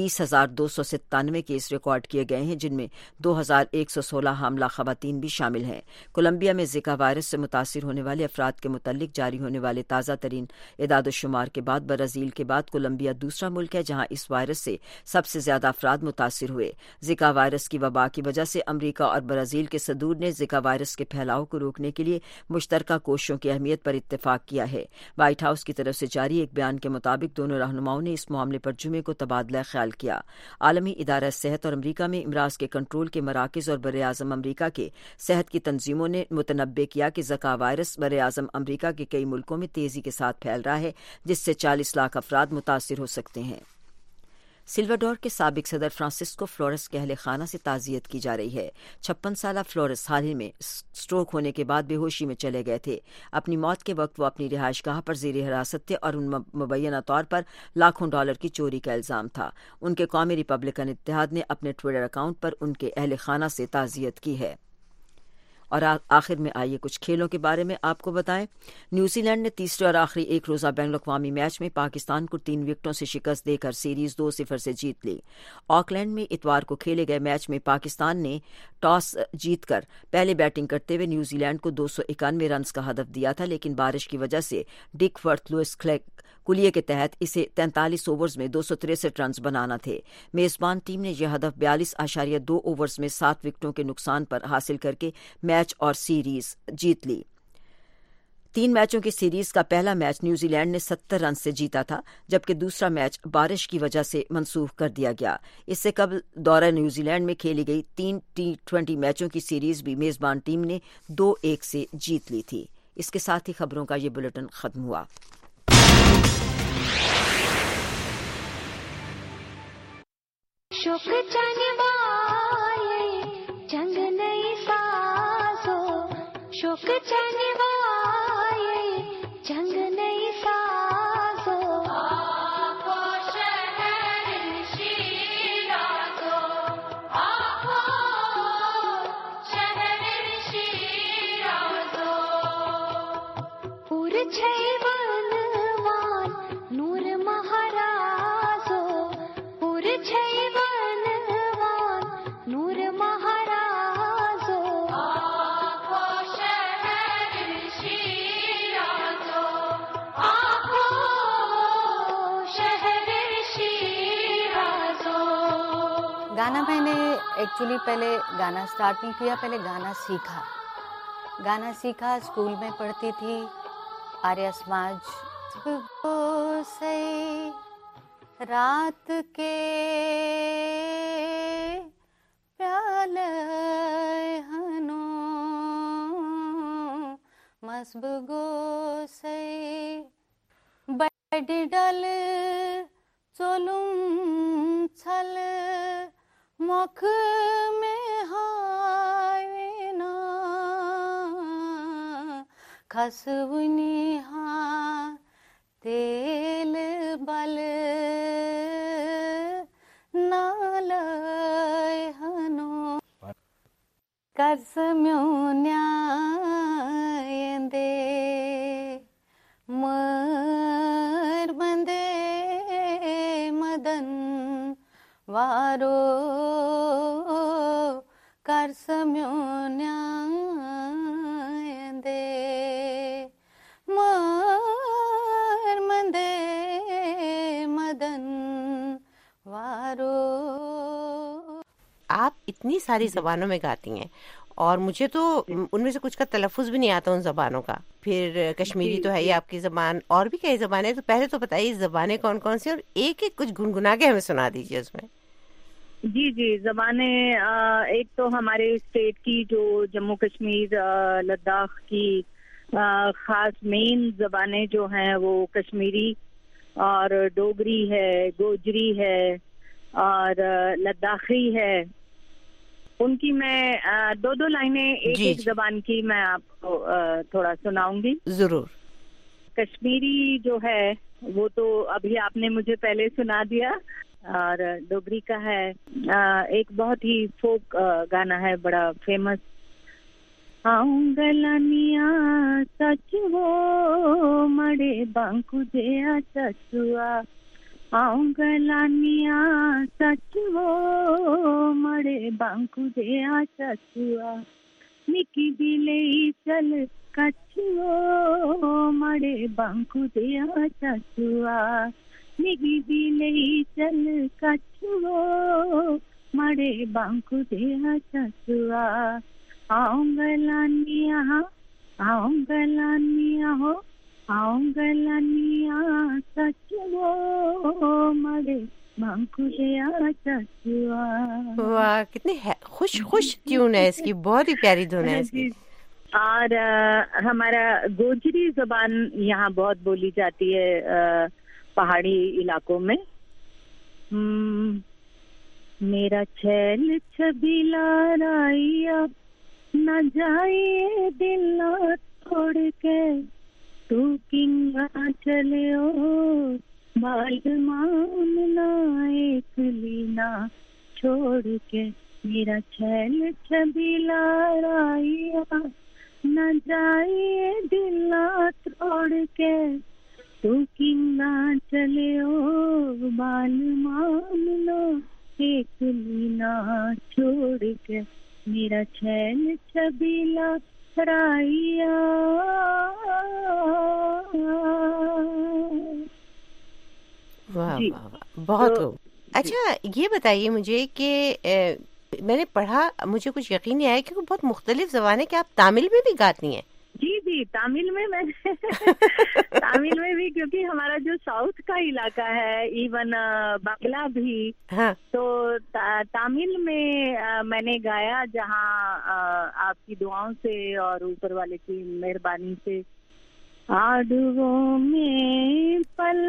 20,297 کیس ریکارڈ کیے گئے ہیں، جن میں 2,116 حاملہ خواتین بھی شامل ہیں۔ کولمبیا میں زکا وائرس سے متاثر ہونے والے افراد کے متعلق جاری ہونے والے تازہ ترین اعداد و شمار کے بعد برازیل کے بعد کولمبیا دوسرا ملک ہے جہاں اس وائرس سے سب سے زیادہ افراد متاثر ہوئے۔ زکا وائرس کی وبا کی وجہ سے امریکہ اور برازیل کے صدور نے زکا وائرس کے پھیلاؤ کو روکنے کے لیے مشترکہ کوششوں کی اہمیت پر اتفاق کیا ہے۔ وائٹ ہاؤس کی طرف سے جاری ایک بیان کے مطابق دونوں رہنماؤں نے اس معاملے پر جمعے کو تبادلہ خیال کیا۔ عالمی ادارہ صحت اور امریکہ میں امراض کے کنٹرول کے مراکز اور براعظم امریکہ کے صحت کی تنظیموں نے متنبع کیا کہ زکا وائرس براعظم امریکہ کے کئی ملکوں میں تیزی کے ساتھ پھیل رہا ہے، جس سے 40 لاکھ افراد متاثر ہو سکتے ہیں۔ سلواڈور کے سابق صدر فرانسسکو فلورس کے اہل خانہ سے تعزیت کی جا رہی ہے۔ 56 سالہ فلورس حال ہی میں سٹروک ہونے کے بعد بے ہوشی میں چلے گئے تھے۔ اپنی موت کے وقت وہ اپنی رہائش گاہ پر زیر حراست تھے اور ان مبینہ طور پر لاکھوں ڈالر کی چوری کا الزام تھا۔ ان کے قومی ریپبلکن اتحاد نے اپنے ٹویٹر اکاؤنٹ پر ان کے اہل خانہ سے تعزیت کی ہے۔ اور آخر میں آئیے کچھ کھیلوں کے بارے میں آپ کو بتائیں۔ نیوزی لینڈ نے تیسرے اور آخری ایک روزہ بین الاقوامی میچ میں پاکستان کو 3 وکٹوں سے شکست دے کر سیریز 2-0 سے جیت لی۔ آکلینڈ میں اتوار کو کھیلے گئے میچ میں پاکستان نے ٹاس جیت کر پہلے بیٹنگ کرتے ہوئے نیوزی لینڈ کو 291 رنز کا ہدف دیا تھا، لیکن بارش کی وجہ سے ڈک ورتھ لوئس کلیے کے تحت اسے 43 اوورز میں 263 رنز بنانا تھے۔ میزبان ٹیم نے یہ ہدف 42.2 اوورز میں 7 وکٹوں کے نقصان پر حاصل کر کے میچ اور سیریز جیت لی۔ 3 میچوں کی سیریز کا پہلا میچ نیوزی لینڈ نے 70 رن سے جیتا تھا، جبکہ دوسرا میچ بارش کی وجہ سے منسوخ کر دیا گیا۔ اس سے قبل دورہ نیوزی لینڈ میں کھیلی گئی 3 T20 میچوں کی سیریز بھی میزبان ٹیم نے 2-1 سے جیت لی تھی۔ اس کے ساتھ ہی خبروں کا یہ بلیٹن ختم ہوا۔ شوق جانے والے جنگ نہیں سازو، شوق جانے والے جنگ نہیں سازو، آپو شہر شیرازو، آپو شہر شیرازو، پور چھیوان نور مہارازو، پور چھیوان گانا میں نے ایکچولی پہلے گانا سٹارٹ نہیں کیا، پہلے گانا سیکھا اسکول میں پڑھتی تھی آریہ سماج۔ رات کے پیالے ہنو مسب گو سے بیڈ ڈل چولم چھل مکھ میں ہائینا خسونی ہاں تیل بل نال ہنو کرس میونیا دے مر بندے مدن وارو karsamyonayande marmande madan varo. آپ اتنی ساری زبانوں میں گاتی ہیں اور مجھے تو ان میں سے کچھ کا تلفظ بھی نہیں آتا ان زبانوں کا. پھر کشمیری تو ہے ہی آپ کی زبان, اور بھی کئی زبانیں. تو پہلے تو بتائیے زبانیں کون کون سی, اور ایک ایک کچھ گنگنا کے ہمیں سنا دیجیے اس میں. جی زبانیں, ایک تو ہمارے اسٹیٹ کی جو جموں کشمیر لداخ کی خاص مین زبانیں جو ہیں وہ کشمیری اور ڈوگری ہے, گوجری ہے اور لداخی ہے. ان کی میں دو لائنیں ایک زبان کی میں آپ کو تھوڑا سناؤں گی. ضرور. کشمیری جو ہے وہ تو ابھی آپ نے مجھے پہلے سنا دیا, اور ڈوگری کا ہے ایک بہت ہی فوک گانا ہے بڑا فیمس. آؤں گلانیا سچ وہ مڑے بانکو دیا سچوا, آؤں گلانیا سچ وہ مڑے بانکو دیا سچوا, نکی دلے چل کچھ وہ مڑے بانکو دیا سچوا, نکی دلے چل کچھ وہ مڑے بانکو دیا سچوا. آؤں گلانیا آؤں گلانیا ہو آؤں گلانیا سچ وہ مڑے بانکو دیا سچوا. واہ, کتنی خوش ٹیون ہے اس کی, بہت ہی پیاری دھن ہے اس کی. اور ہمارا گوجری زبان یہاں بہت بولی جاتی ہے پہاڑی علاقوں میں. میرا چھیل چھبیلا رائیا نہ جائیے دل نہ چھوڑ کے, تو کنگا چلے او بال ماننا ایک لینا چھوڑ کے. میرا چھیل چھبیلا رائیا نہ جائیے دل نہ چھوڑ کے, تو کنگا چلے او بال ماننا ایک لینا چھوڑ کے. میرا چھیل چھبیلا رائیا. واہ بہت خوب. اچھا یہ بتائیے مجھے کہ میں نے پڑھا, مجھے کچھ یقین نہیں آیا کہ وہ بہت مختلف زبانیں, کہ آپ تامل میں بھی گاتی ہیں. جی تامل میں تامل میں بھی, کیونکہ ہمارا جو ساؤتھ کا علاقہ ہے ایون بنگلہ بھی, تو تامل میں نے گایا جہاں آپ کی دعاؤں سے اور اوپر والے کی مہربانی سے. آڈو میں پل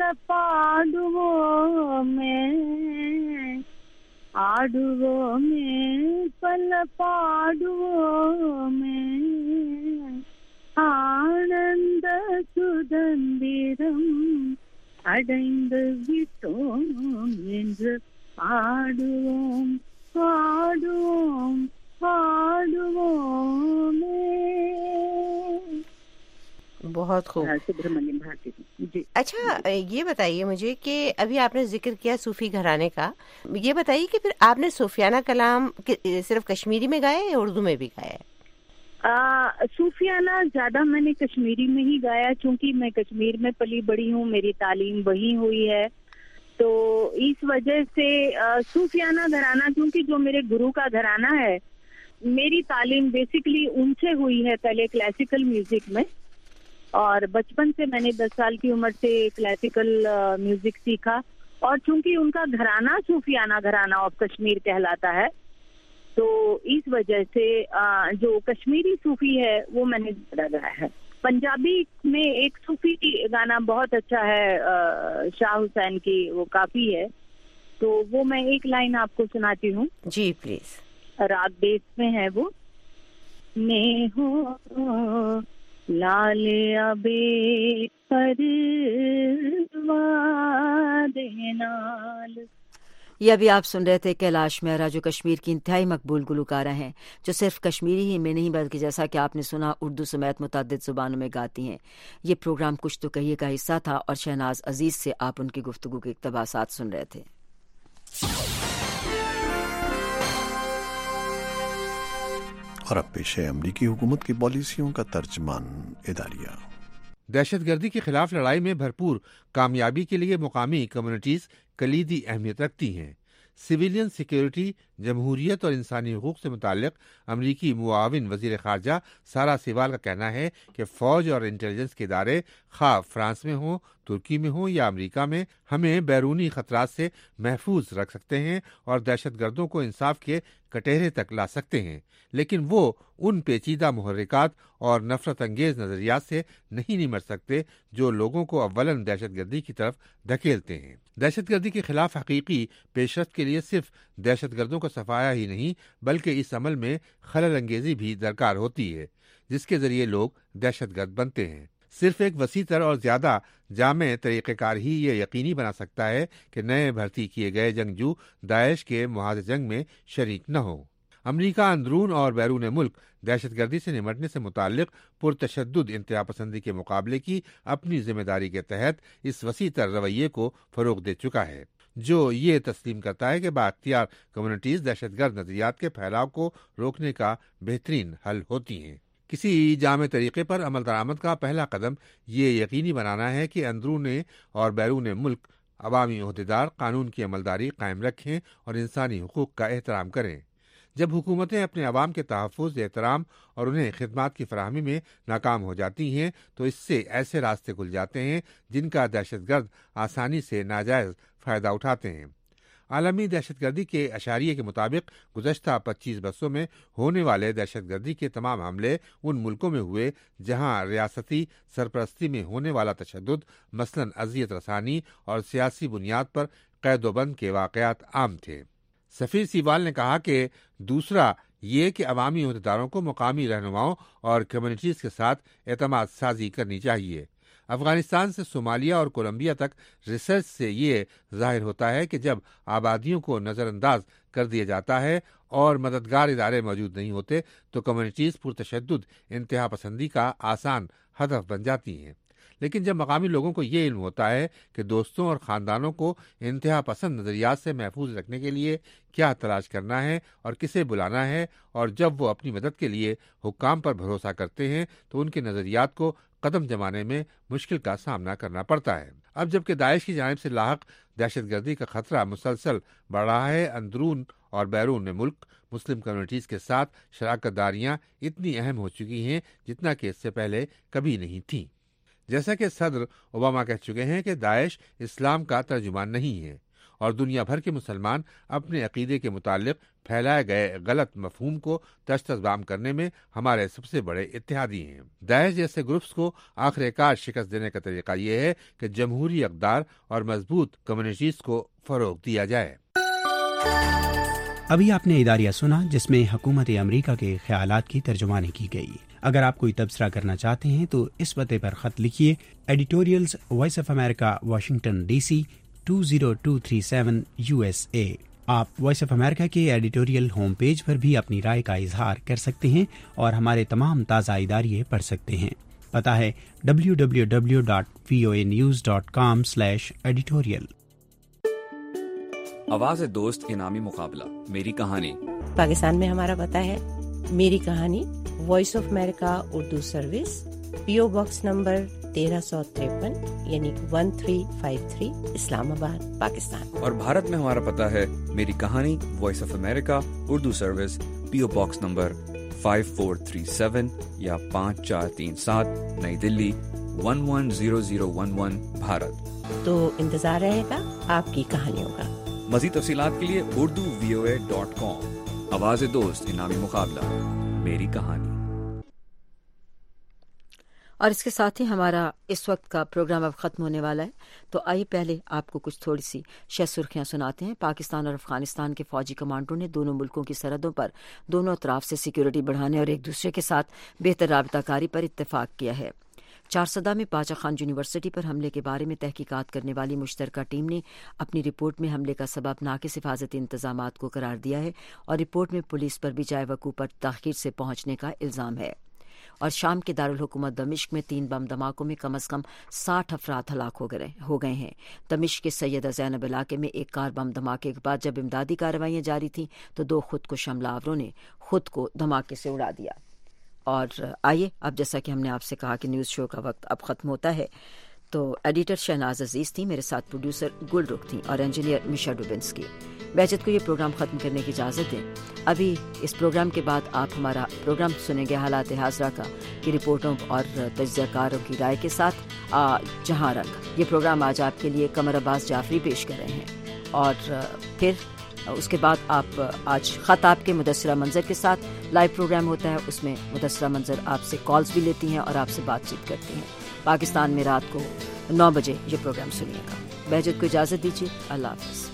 پاڈو میں, آڈو میں پل پاڈو میں, آنند சுதந்திரம் அடைந்து விட்டோம் என்று பாடுவோம் பாடுவோம் பாடுவோமே. بہت خوب. سبرمنیم بھارتی جی. اچھا یہ بتائیے مجھے کہ ابھی آپ نے ذکر کیا صوفی گھرانے کا, یہ بتائیے کہ پھر آپ نے صوفیانہ کلام صرف کشمیری میں گایا یا اردو میں بھی گایا ہے؟ صوفیانہ زیادہ میں نے کشمیری میں ہی گایا, چونکہ میں کشمیر میں پلی بڑی ہوں, میری تعلیم وہیں ہوئی ہے, تو اس وجہ سے صوفیانہ گھرانہ, کیونکہ جو میرے گرو کا گھرانہ ہے, میری تعلیم بیسکلی ان سے ہوئی ہے پہلے کلاسیکل میوزک میں, اور بچپن سے میں نے 10 سال کی عمر سے کلاسیکل میوزک سیکھا, اور چونکہ ان کا گھرانہ صوفیانہ گھرانہ آف کشمیر کہلاتا ہے, تو اس وجہ سے جو کشمیری صوفی ہے وہ میں نے زیادہ گایا ہے. پنجابی میں ایک صوفی گانا بہت اچھا ہے شاہ حسین کی, وہ کافی ہے, تو وہ میں ایک لائن آپ کو سناتی ہوں. جی پلیز. راگ بیس میں ہے وہ. میں ہو لال ابے پروا دینال. یہ ابھی آپ سن رہے تھے کیلاش مہرا, جو کشمیر کی انتہائی مقبول گلوکارہ ہیں, جو صرف کشمیری ہی میں نہیں بلکہ جیسا کہ آپ نے سنا اردو سمیت متعدد زبانوں میں گاتی ہیں. یہ پروگرام کچھ تو کہیے کا حصہ تھا, اور شہناز عزیز سے آپ ان کی گفتگو کے اقتباسات سن رہے تھے. اور اب پیش ہے امریکی حکومت کی پالیسیوں کا ترجمان اداریہ۔ دہشت گردی کے خلاف لڑائی میں بھرپور کامیابی کے لیے مقامی کمیونٹیز کلیدی اہمیت رکھتی ہیں۔ سویلین سیکیورٹی، جمہوریت اور انسانی حقوق سے متعلق امریکی معاون وزیر خارجہ سارہ سیوال کا کہنا ہے کہ فوج اور انٹیلیجنس کے ادارے خواہ فرانس میں ہوں، ترکی میں ہوں یا امریکہ میں، ہمیں بیرونی خطرات سے محفوظ رکھ سکتے ہیں اور دہشت گردوں کو انصاف کے کٹہرے تک لا سکتے ہیں، لیکن وہ ان پیچیدہ محرکات اور نفرت انگیز نظریات سے نہیں نمٹ سکتے جو لوگوں کو اولاً دہشت گردی کی طرف دھکیلتے ہیں۔ دہشت گردی کے خلاف حقیقی پیش رفت کے لیے صرف دہشت گردوں کا صفایا ہی نہیں بلکہ اس عمل میں خلل انگیزی بھی درکار ہوتی ہے جس کے ذریعے لوگ دہشت گرد بنتے ہیں۔ صرف ایک وسیع تر اور زیادہ جامع طریقہ کار ہی یہ یقینی بنا سکتا ہے کہ نئے بھرتی کیے گئے جنگجو داعش کے محاذ جنگ میں شریک نہ ہو۔ امریکہ اندرون اور بیرون ملک دہشت گردی سے نمٹنے سے متعلق پرتشدد انتہا پسندی کے مقابلے کی اپنی ذمہ داری کے تحت اس وسیع تر رویے کو فروغ دے چکا ہے جو یہ تسلیم کرتا ہے کہ بااختیار کمیونٹیز دہشت گرد نظریات کے پھیلاؤ کو روکنے کا بہترین حل ہوتی ہیں۔ کسی جامع طریقے پر عمل درآمد کا پہلا قدم یہ یقینی بنانا ہے کہ اندرون اور بیرون ملک عوامی عہدیدار قانون کی عملداری قائم رکھیں اور انسانی حقوق کا احترام کریں۔ جب حکومتیں اپنے عوام کے تحفظ، احترام اور انہیں خدمات کی فراہمی میں ناکام ہو جاتی ہیں تو اس سے ایسے راستے کھل جاتے ہیں جن کا دہشت گرد آسانی سے ناجائز فائدہ اٹھاتے ہیں۔ عالمی دہشت گردی کے اشاریے کے مطابق گزشتہ 25 برسوں میں ہونے والے دہشت گردی کے تمام حملے ان ملکوں میں ہوئے جہاں ریاستی سرپرستی میں ہونے والا تشدد، مثلاً اذیت رسانی اور سیاسی بنیاد پر قید و بند کے واقعات عام تھے۔ سفیر سیوال نے کہا کہ دوسرا یہ کہ عوامی عہدیداروں کو مقامی رہنماؤں اور کمیونٹیز کے ساتھ اعتماد سازی کرنی چاہیے۔ افغانستان سے صومالیہ اور کولمبیا تک ریسرچ سے یہ ظاہر ہوتا ہے کہ جب آبادیوں کو نظر انداز کر دیا جاتا ہے اور مددگار ادارے موجود نہیں ہوتے تو کمیونٹیز پرتشدد انتہا پسندی کا آسان ہدف بن جاتی ہیں۔ لیکن جب مقامی لوگوں کو یہ علم ہوتا ہے کہ دوستوں اور خاندانوں کو انتہا پسند نظریات سے محفوظ رکھنے کے لیے کیا تلاش کرنا ہے اور کسے بلانا ہے، اور جب وہ اپنی مدد کے لیے حکام پر بھروسہ کرتے ہیں تو ان کے نظریات کو قدم جمانے میں مشکل کا سامنا کرنا پڑتا ہے۔ اب جبکہ داعش کی جانب سے لاحق دہشت گردی کا خطرہ مسلسل بڑھ رہا ہے، اندرون اور بیرون ملک مسلم کمیونٹیز کے ساتھ شراکت داریاں اتنی اہم ہو چکی ہیں جتنا کہ اس سے پہلے کبھی نہیں تھیں۔ جیسا کہ صدر اوباما کہہ چکے ہیں کہ داعش اسلام کا ترجمان نہیں ہے اور دنیا بھر کے مسلمان اپنے عقیدے کے متعلق پھیلائے گئے غلط مفہوم کو تشتزام کرنے میں ہمارے سب سے بڑے اتحادی ہیں۔ داعش جیسے گروپس کو آخر کار شکست دینے کا طریقہ یہ ہے کہ جمہوری اقدار اور مضبوط کمیونٹیز کو فروغ دیا جائے۔ ابھی آپ نے اداریہ سنا جس میں حکومت امریکہ کے خیالات کی ترجمانی کی گئی۔ اگر آپ کوئی تبصرہ کرنا چاہتے ہیں تو اس پتے پر خط لکھیے، editorials Voice of America, Washington D C 20237 USA۔ آپ وائس آف امریکہ کے ایڈیٹوریل ہوم پیج پر بھی اپنی رائے کا اظہار کر سکتے ہیں اور ہمارے تمام تازہ اداریے پڑھ سکتے ہیں۔ پتہ ہے www.voanews.com/editorial۔ آواز دوست انعامی مقابلہ میری کہانی۔ پاکستان میں ہمارا پتہ ہے میری کہانی، Voice of America Urdu service, PO box number 1353 یعنی 1353 اسلام آباد، پاکستان۔ اور بھارت میں ہمارا پتہ ہے میری کہانی، Voice of America Urdu service, PO box number 5437 یا 5437 نئی دلی 110011 بھارت۔ تو انتظار رہے گا آپ کی کہانیوں کا۔ مزید تفصیلات کے لیے urduvoa.com۔ آواز دوست انعامی مقابلہ میری کہانی۔ اور اس کے ساتھ ہی ہمارا اس وقت کا پروگرام اب ختم ہونے والا ہے، تو آئیے پہلے آپ کو کچھ تھوڑی سی سرخیاں سناتے ہیں۔ پاکستان اور افغانستان کے فوجی کمانڈروں نے دونوں ملکوں کی سرحدوں پر دونوں اطراف سے سیکیورٹی بڑھانے اور ایک دوسرے کے ساتھ بہتر رابطہ کاری پر اتفاق کیا ہے۔ چارسدہ میں پاچا خان یونیورسٹی پر حملے کے بارے میں تحقیقات کرنے والی مشترکہ ٹیم نے اپنی رپورٹ میں حملے کا سبب ناقص حفاظتی انتظامات کو قرار دیا ہے اور رپورٹ میں پولیس پر بھی جائے وقوع پر تاخیر سے پہنچنے کا الزام ہے۔ اور شام کے دارالحکومت دمشق میں 3 بم دھماکوں میں کم از کم 60 افراد ہلاک ہو گئے ہیں۔ دمشق کے سیدہ زینب علاقے میں ایک کار بم دھماکے کے بعد جب امدادی کارروائیاں جاری تھیں تو 2 خودکش حملہ آوروں نے خود کو دھماکے سے اڑا دیا۔ اور آئیے اب جیسا کہ ہم نے آپ سے کہا کہ نیوز شو کا وقت اب ختم ہوتا ہے، تو ایڈیٹر شہناز عزیز تھی، میرے ساتھ پروڈیوسر گل رخ تھیں اور انجینئر میشا ڈوبنسکی۔ بہجت کو یہ پروگرام ختم کرنے کی اجازت دیں۔ ابھی اس پروگرام کے بعد آپ ہمارا پروگرام سنیں گے حالات حاضرہ کا کی رپورٹوں اور تجزیہ کاروں کی رائے کے ساتھ جہاں رنگ۔ یہ پروگرام آج آپ کے لیے قمر عباس جعفری پیش کر رہے ہیں، اور پھر اس کے بعد آپ آج خط آپ کے مدثرہ منظر کے ساتھ لائیو پروگرام ہوتا ہے، اس میں مدثرہ منظر آپ سے کالز بھی لیتی ہیں اور آپ سے بات چیت کرتی ہیں۔ پاکستان میں رات کو 9 بجے یہ پروگرام سنیے گا۔ بہجت کو اجازت دیجیے، اللہ حافظ۔